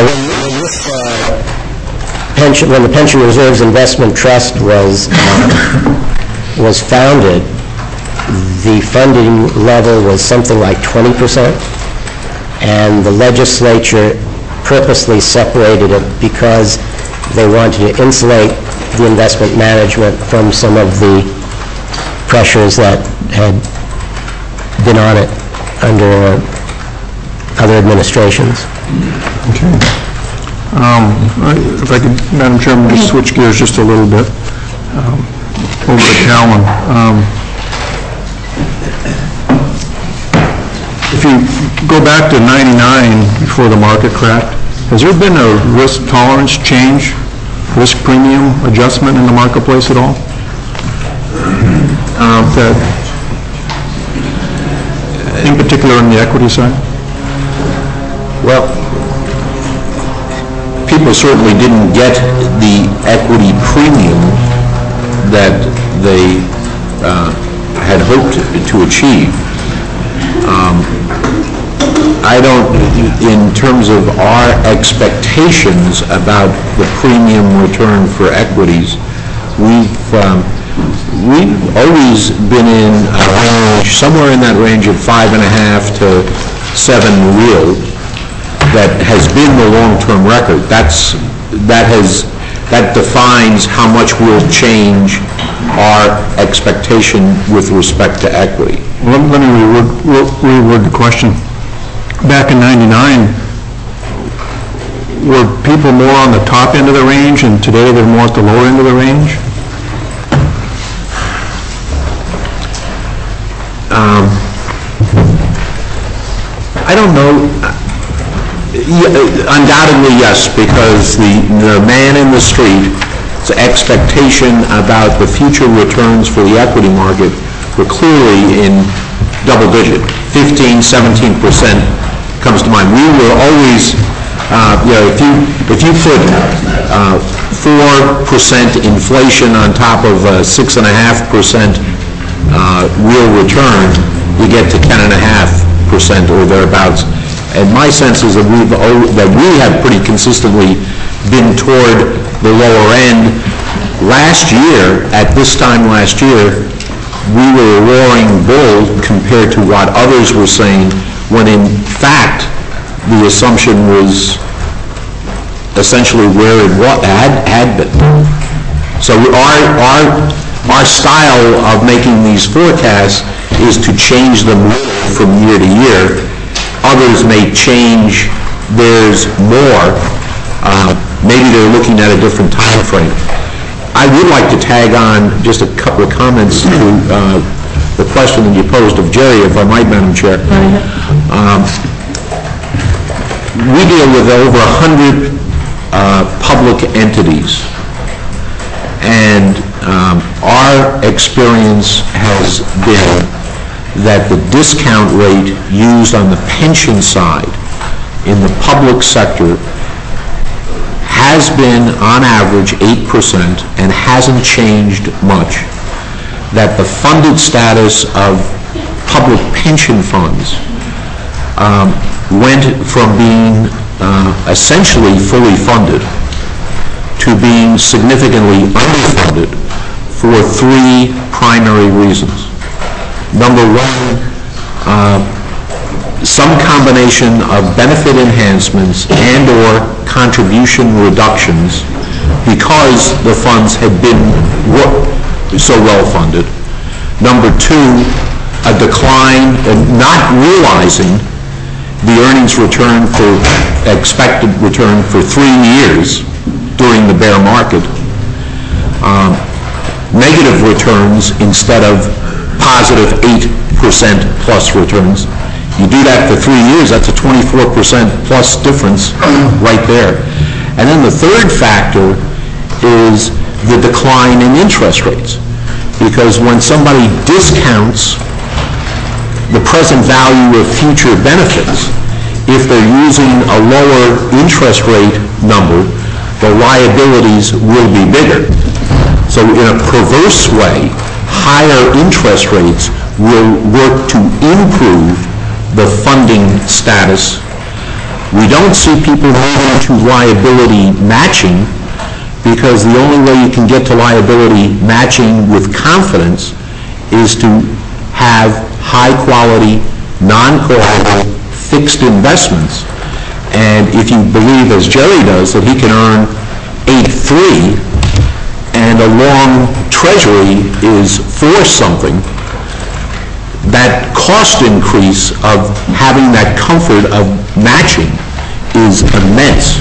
when the Pension Reserves Investment Trust was founded, the funding level was something like 20%, and the legislature purposely separated it because they wanted to insulate the investment management from some of the pressures that had been on it under other administrations. Okay. If I could, Madam Chairman, just switch gears just a little bit over to Callan. If you go back to '99, before the market cracked, has there been a risk tolerance change, risk premium adjustment in the marketplace at all? In particular on the equity side? Well, people certainly didn't get the equity premium that they had hoped to achieve. I don't, in terms of our expectations about the premium return for equities, we've always been in a range, somewhere in that range of 5.5 to 7 real. That has been the long-term record. That defines how much we'll change our expectation with respect to equity. Let me reword the question. Back in '99, were people more on the top end of the range, and today they're more at the lower end of the range? I don't know. Undoubtedly, yes, because the man in the street expectation about the future returns for the equity market were clearly in double digit, 15, 17% comes to mind. We were always, if you put 4% inflation on top of 6.5% real return, you get to 10.5% or thereabouts. And my sense is that we have pretty consistently been toward the lower end. Last year, at this time last year, we were a roaring bull compared to what others were saying, when in fact the assumption was essentially where it had been. So our style of making these forecasts is to change them from year to year. Others may change theirs more. Maybe they're looking at a different time frame. I would like to tag on just a couple of comments to the question that you posed of Jerry, if I might, Madam Chair. We deal with over 100 public entities, and our experience has been that the discount rate used on the pension side in the public sector has been, on average, 8% and hasn't changed much. That the funded status of public pension funds went from being essentially fully funded to being significantly underfunded for three primary reasons. Number one, some combination of benefit enhancements and/or contribution reductions because the funds had been so well funded. Number two, a decline and not realizing the earnings return for expected return for 3 years during the bear market. Negative returns instead of positive 8% plus returns. You do that for 3 years, that's a 24% plus difference right there. And then the third factor is the decline in interest rates. Because when somebody discounts the present value of future benefits, if they're using a lower interest rate number, the liabilities will be bigger. So in a perverse way, higher interest rates will work to improve the funding status. We don't see people moving to liability matching because the only way you can get to liability matching with confidence is to have high-quality, non-collateral, fixed investments. And if you believe, as Jerry does, that he can earn 8.3 and a long treasury is 4 something, that cost increase of having that comfort of matching is immense.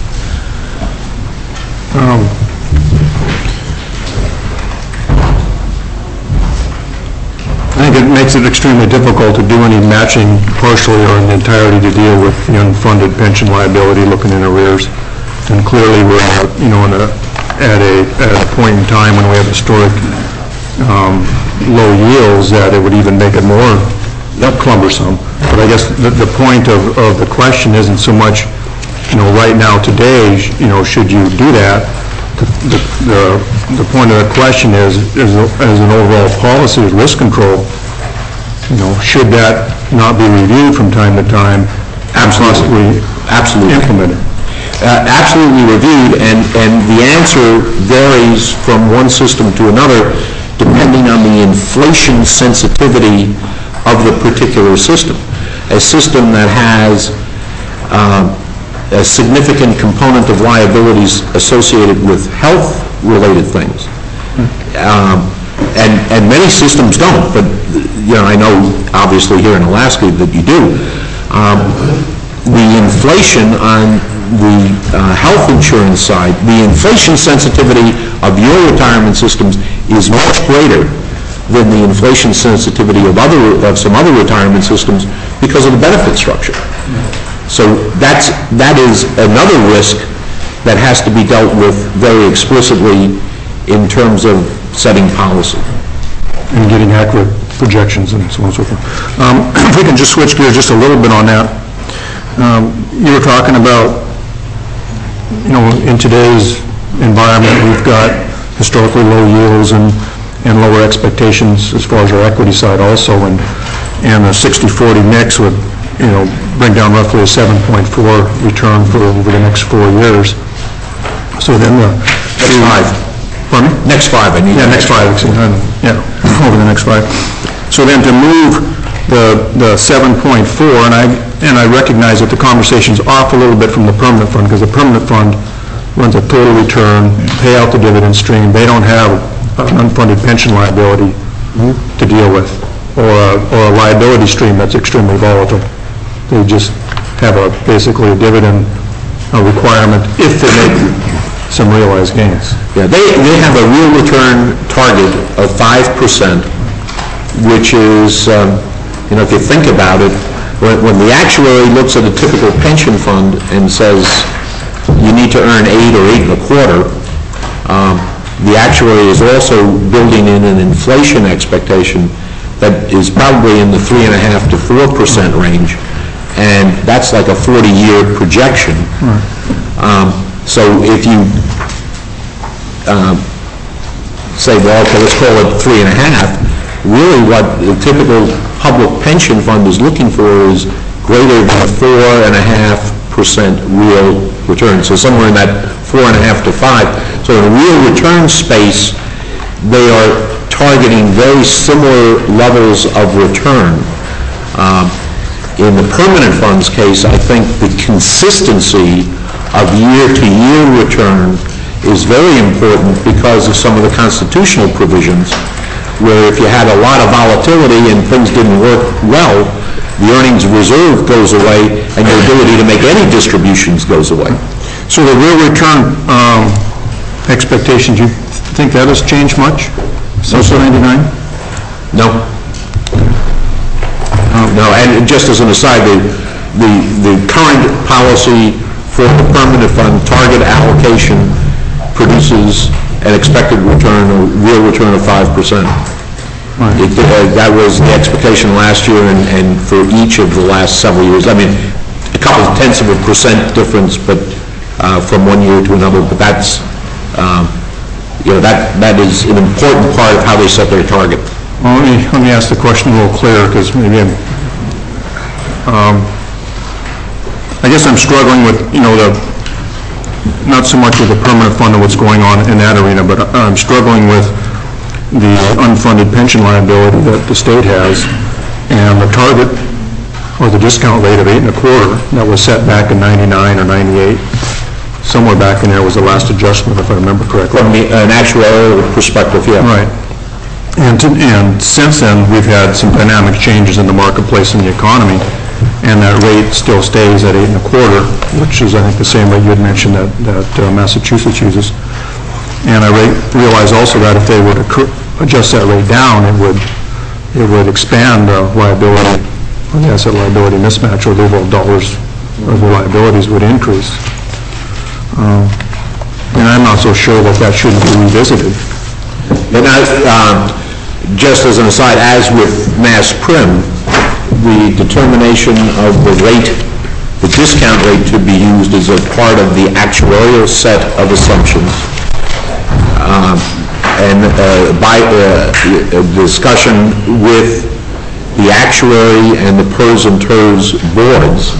I think it makes it extremely difficult to do any matching partially or in entirety to deal with the unfunded pension liability looking in arrears. And clearly we're at a point in time when we have historic low yields that it would even make it more cumbersome. But I guess the point of the question isn't so much, right now today, should you do that? The point of the question is as an overall policy of risk control, should that not be reviewed from time to time? Absolutely. Absolutely. Implemented. Absolutely reviewed, and the answer varies from one system to another depending on the inflation sensitivity of the particular system. A system that has a significant component of liabilities associated with health-related things. And many systems don't, but I know obviously here in Alaska that you do. The inflation on the health insurance side, the inflation sensitivity of your retirement systems is much greater than the inflation sensitivity of some other retirement systems because of the benefit structure. So that is another risk that has to be dealt with very explicitly in terms of setting policy. And getting accurate projections and so on and so forth. If we can just switch gears just a little bit on that. You were talking about, in today's environment, we've got historically low yields and lower expectations as far as our equity side also, and a 60-40 mix would, bring down roughly a 7.4 return for over the next 4 years. So then Next 5. Pardon me? Next 5, I need. Yeah, next 5, yeah, over the next 5. So then to move the 7.4, and I recognize that the conversation's off a little bit from the permanent fund, because the permanent fund runs a total return, pay out the dividend stream. They don't have an unfunded pension liability to deal with, or a liability stream that's extremely volatile. They just have basically a dividend requirement if they make some realized gains. Yeah, they have a real return target of 5%, which is, if you think about it, when the actuary looks at a typical pension fund and says you need to earn 8 or 8.25, the actuary is also building in an inflation expectation that is probably in the 3.5% to 4% range, and that's like a 40-year projection. So if you say, well, okay, let's call it 3.5, really what the typical public pension fund is looking for is greater than a 4.5% real return. So somewhere in that 4.5 to 5. So in a real return space, they are targeting very similar levels of return. In the permanent funds case, I think the consistency of year-to-year return is very important because of some of the constitutional provisions, where if you had a lot of volatility and things didn't work well, the earnings reserve goes away and your ability to make any distributions goes away. So the real return expectations, you think that has changed much since 99? No. No, and just as an aside, the current policy for the permanent fund target allocation produces an expected return, a real return of 5%. That was the expectation last year and for each of the last several years. I mean, a couple of tenths of a % difference, but from one year to another. But that's, that is an important part of how they set their target. Well, let me ask the question a little clearer, because maybe I guess I'm struggling with, not so much with the permanent fund and what's going on in that arena, but I'm struggling with the unfunded pension liability that the state has, and the target, or the discount rate of 8.25 that was set back in 99 or 98. Somewhere back in there was the last adjustment, if I remember correctly. From an actuarial perspective, yeah. Right. And since then, we've had some dynamic changes in the marketplace and the economy, and that rate still stays at 8.25, which is, I think, the same rate you had mentioned that Massachusetts uses. And I realize also that if they were to adjust that rate down, it would expand the liability, or the asset liability mismatch, or the overall dollars of the liabilities would increase. And I'm not so sure that shouldn't be revisited. And just as an aside, as with Mass Prim, the determination of the rate, the discount rate to be used is a part of the actuarial set of assumptions. And by discussion with the actuary and the PERS and TERS boards,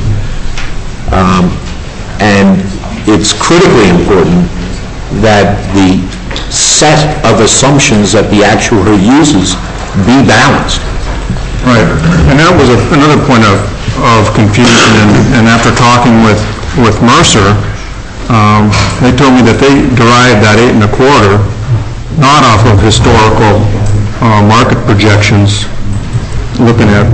and it's critically important that the set of assumptions that the actuary uses be balanced. Right, and that was another point of confusion, and after talking with Mercer, they told me that they derived that 8.25 not off of historical market projections, looking at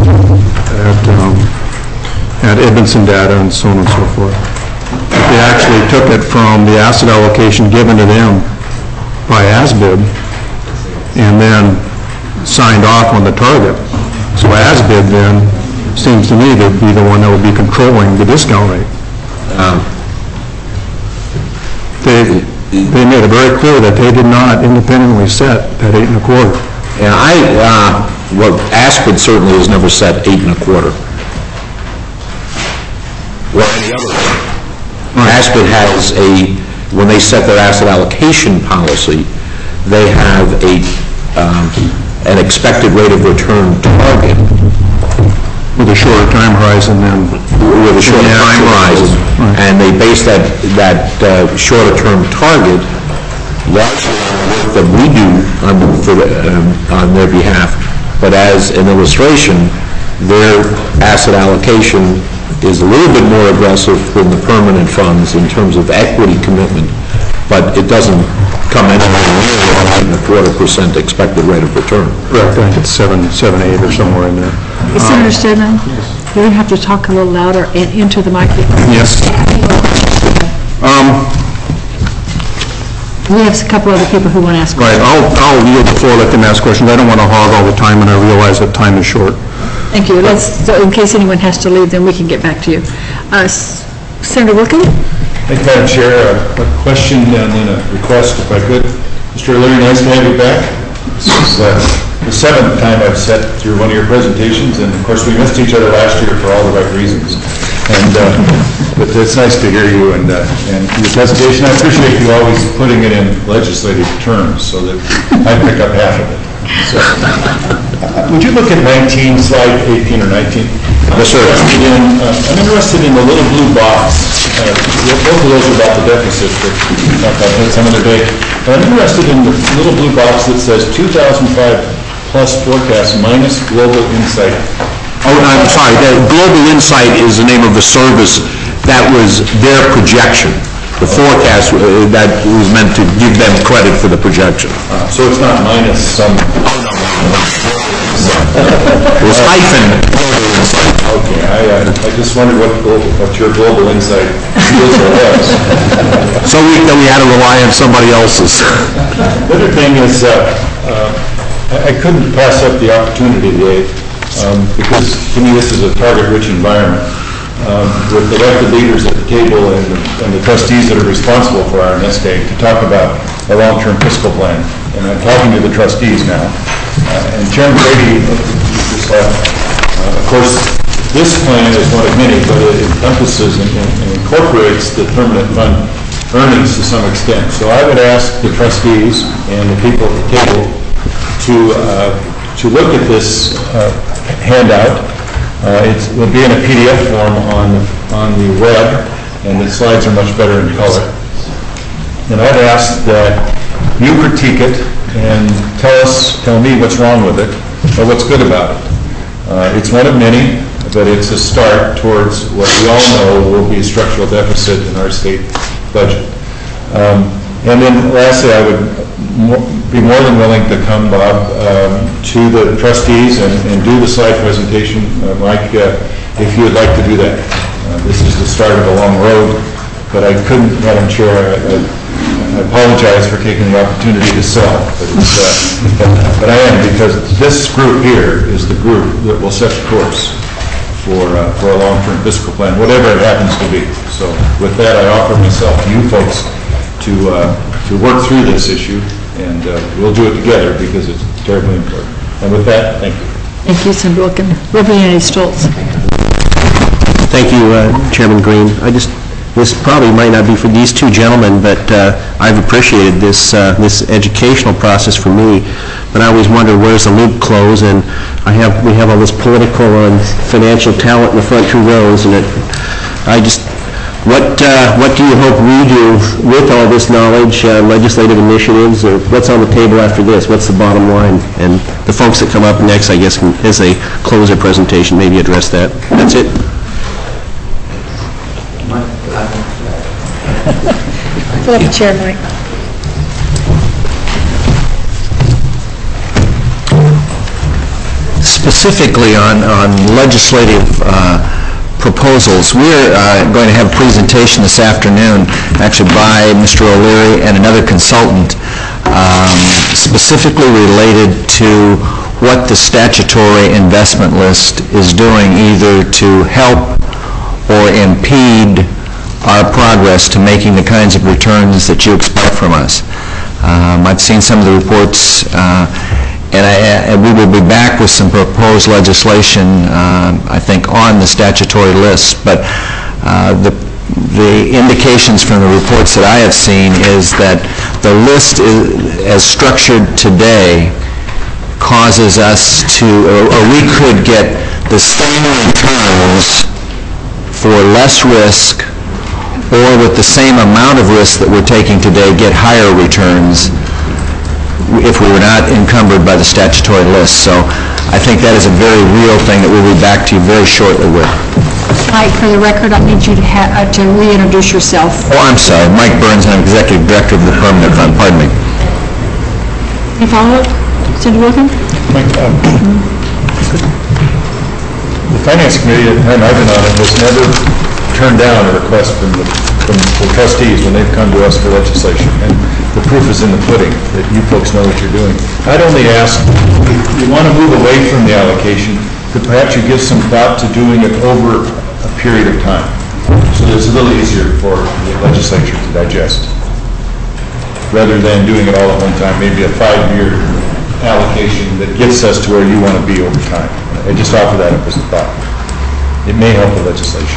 Edmondson data and so on and so forth. They actually took it from the asset allocation given to them by ASBIB, and then signed off on the target. So ASBIB then seems to me to be the one that would be controlling the discount rate. They made it very clear that they did not independently set that 8 1/4. Yeah, well, Aspen certainly has never set 8 1/4. Or any other one. Aspen has when they set their asset allocation policy, they have an expected rate of return target. With a shorter time horizon than... With a shorter time horizon. Right. And they base that shorter term target largely on the work that we do on their behalf. But as an illustration, their asset allocation is a little bit more aggressive than the permanent funds in terms of equity commitment, but it doesn't come anywhere near 1.25% expected rate of return. Correct, I think it's 7, 8 or somewhere in there. Senator Stedman, you're going to have to talk a little louder and into the microphone. Yes. We have a couple other people who want to ask Right, questions. I'll yield the floor, let them ask questions. I don't want to hog all the time, and I realize that time is short. Thank you. So in case anyone has to leave, then we can get back to you. Senator Wilkin? Thank you, Madam Chair. A question and then a request, if I could. Mr. O'Leary, nice to have you back. This is the 7th time I've sat through one of your presentations, and of course we missed each other last year for all the right reasons. But it's nice to hear you and your presentation. I appreciate you always putting it in legislative terms so that I pick up half of it. So, would you look at 19, slide 18 or 19? Yes, sir. I'm interested in the little blue box. Both of those are about the deficit, but we'll talk about that some other day. But I'm interested in the little blue box that says 2005 plus forecast minus Global Insight. Oh, I'm sorry, Global Insight is the name of the service. That was their projection. The forecast, that was meant to give them credit for the projection. So it's not minus some... It was hyphen Global Insight. Okay, I just wondered what your Global Insight is or was. So weak that we had to rely on somebody else's. The other thing is, I couldn't pass up the opportunity today, because to me this is a target-rich environment, with elected leaders at the table and the trustees that are responsible for our nest egg to talk about a long-term fiscal plan. And I'm talking to the trustees now. And Chairman Brady just left. Of course, this plan is one of many, but it encompasses and incorporates the permanent fund earnings to some extent. So I would ask the trustees and the people at the table to look at this handout. It will be in a PDF form on the web, and the slides are much better in color. And I'd ask that you critique it and tell me what's wrong with it or what's good about it. It's one of many, but it's a start towards what we all know will be a structural deficit in our state budget. And then lastly, I would be more than willing to come, Bob, to the trustees and do the slide presentation. Mike, if you would like to do that. This is the start of a long road, but I couldn't, Madam Chair, I apologize for taking the opportunity to sell, but I am, because this group here is the group that will set the course for a long-term fiscal plan, whatever it happens to be. So with that, I offer myself to you folks to work through this issue, and we'll do it together because it's terribly important. And with that, thank you. Thank you, Senator Wilkin. Representative Stoltz. Thank you, Chairman Green. This probably might not be for these two gentlemen, but I've appreciated this educational process for me. But I always wonder, where's the loop close? And we have all this political and financial talent in the front 2 rows, and what do you hope we do with all this knowledge, legislative initiatives, or what's on the table after this? What's the bottom line? And the folks that come up next, I guess, as they close their presentation, maybe address that. That's it. Fill up the chair, Mike. Specifically on legislative proposals, we're going to have a presentation this afternoon, actually by Mr. O'Leary and another consultant, specifically related to what the statutory investment list is doing, either to help or impede our progress to making the kinds of returns that you expect from us. I've seen some of the reports, and we will be back with some proposed legislation, I think, on the statutory list. But the indications from the reports that I have seen is that the list as structured today causes us to, or we could get the same returns for less risk, or with the same amount of risk that we're taking today, get higher returns if we were not encumbered by the statutory list. So I think that is a very real thing that we'll be back to you very shortly with. Mike, for the record, I need you to reintroduce yourself. Oh, I'm sorry. Mike Burns, I'm Executive Director of the Permanent Fund. Pardon me. Any follow-up? Cindy Wilkin? Mike, the Finance Committee, at the time I've been on it, has never turned down a request from the trustees when they've come to us for legislation. And the proof is in the pudding that you folks know what you're doing. I'd only ask, if you want to move away from the allocation, that perhaps you give some thought to doing it over a period of time, so that it's a little easier for the legislature to digest, rather than doing it all at one time, maybe a 5-year allocation that gets us to where you want to be over time. I just offer that up as a thought. It may help the legislation.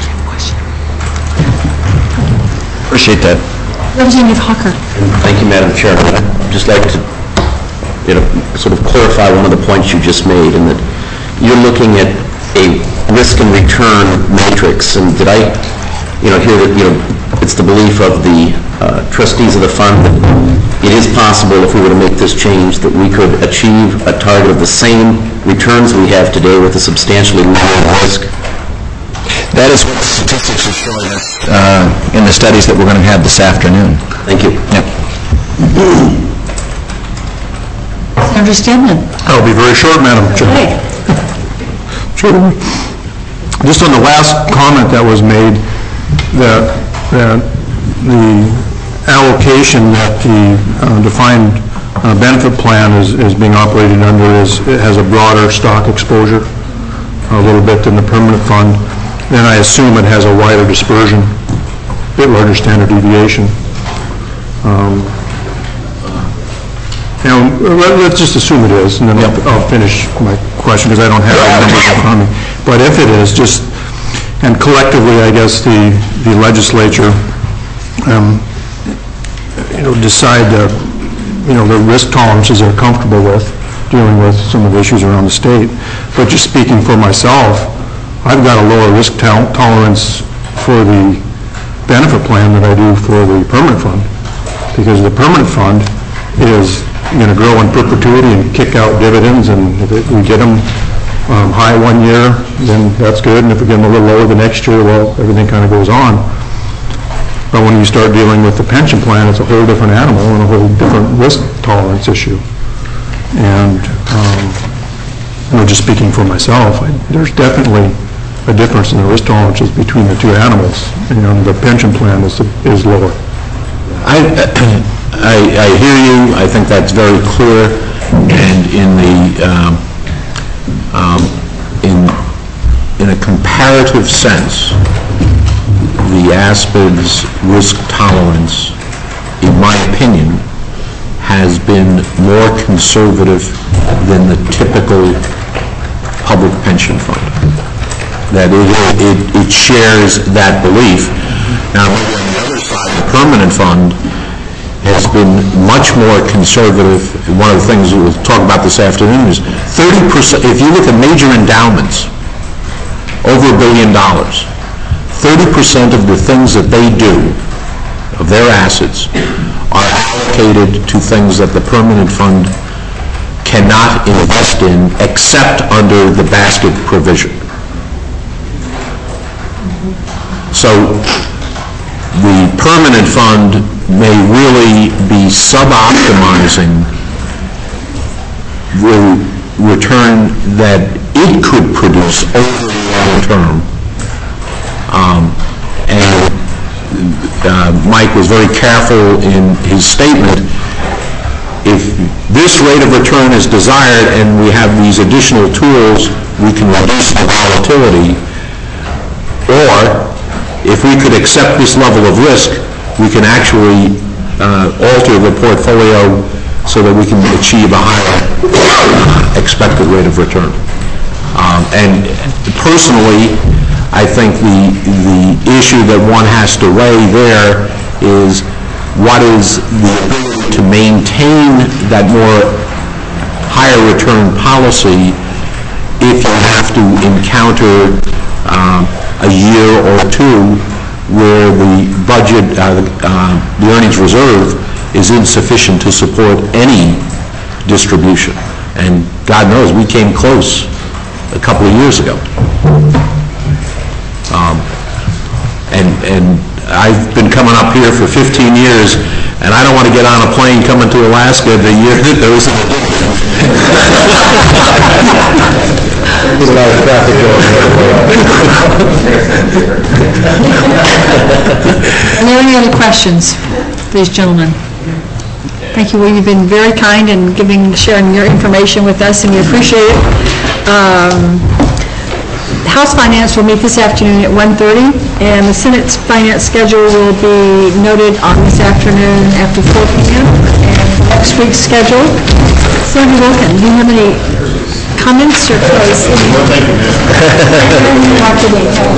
Appreciate that. Representative Hawker. Thank you, Madam Chairman. I'd just like to sort of clarify one of the points you just made, in that you're looking at a risk and return matrix, and did I hear that it's the belief of the trustees of the fund that it is possible, if we were to make this change, that we could achieve a target of the same returns we have today with a substantially lower risk? That is what the statistics are showing us in the studies that we're going to have this afternoon. Thank you. Yep. Senator Stedman. I'll be very short, Madam Chair. Hey. Sure. Just on the last comment that was made, that the allocation that the defined benefit plan is being operated under has a broader stock exposure, a little bit than the permanent fund, then I assume it has a wider dispersion, a bit larger standard deviation. Let's just assume it is, and then I'll finish my question because I don't have the numbers in front of me. But if it is, and collectively, I guess the legislature, decide the risk tolerances they're comfortable with dealing with some of the issues around the state. But just speaking for myself, I've got a lower risk tolerance for the benefit plan than I do for the permanent fund, because the permanent fund is going to grow in perpetuity and kick out dividends, and if we get them high one year, then that's good, and if we get them a little lower the next year, well, everything kind of goes on. But when you start dealing with the pension plan, it's a whole different animal and a whole different risk tolerance issue. And just speaking for myself, there's definitely a difference in the risk tolerances between the two animals. The pension plan is lower. I hear you. I think that's very clear. And in a comparative sense, the ASPID's risk tolerance, in my opinion, has been more conservative than the typical public pension fund. That it shares that belief. Now, on the other side, the permanent fund has been much more conservative. One of the things we'll talk about this afternoon is 30%, if you look at major endowments, over $1 billion, 30% of the things that they do, of their assets, are allocated to things that the permanent fund cannot invest in except under the basket provision. So the permanent fund may really be suboptimizing the return that it could produce over the long term. Mike was very careful in his statement. If this rate of return is desired and we have these additional tools, we can reduce the volatility. Or if we could accept this level of risk, we can actually alter the portfolio so that we can achieve a higher expected rate of return. And personally, I think the issue that one has to weigh there is what is the ability to maintain that more higher return policy if you have to encounter a year or two where the budget, the earnings reserve is insufficient to support any distribution. And God knows, we came close a couple of years ago. And I've been coming up here for 15 years, and I don't want to get on a plane coming to Alaska the year that there was There's a lot of traffic going the other way. Are there any other questions, these gentlemen? Thank you. Well, you've been very kind in sharing your information with us, and we appreciate it. House Finance will meet this afternoon at 1:30, and the Senate's finance schedule will be noted on this afternoon after 4 p.m. And next week's schedule. Senator Wilkin, do you have any comments or close? Thank you, Dr. Lee.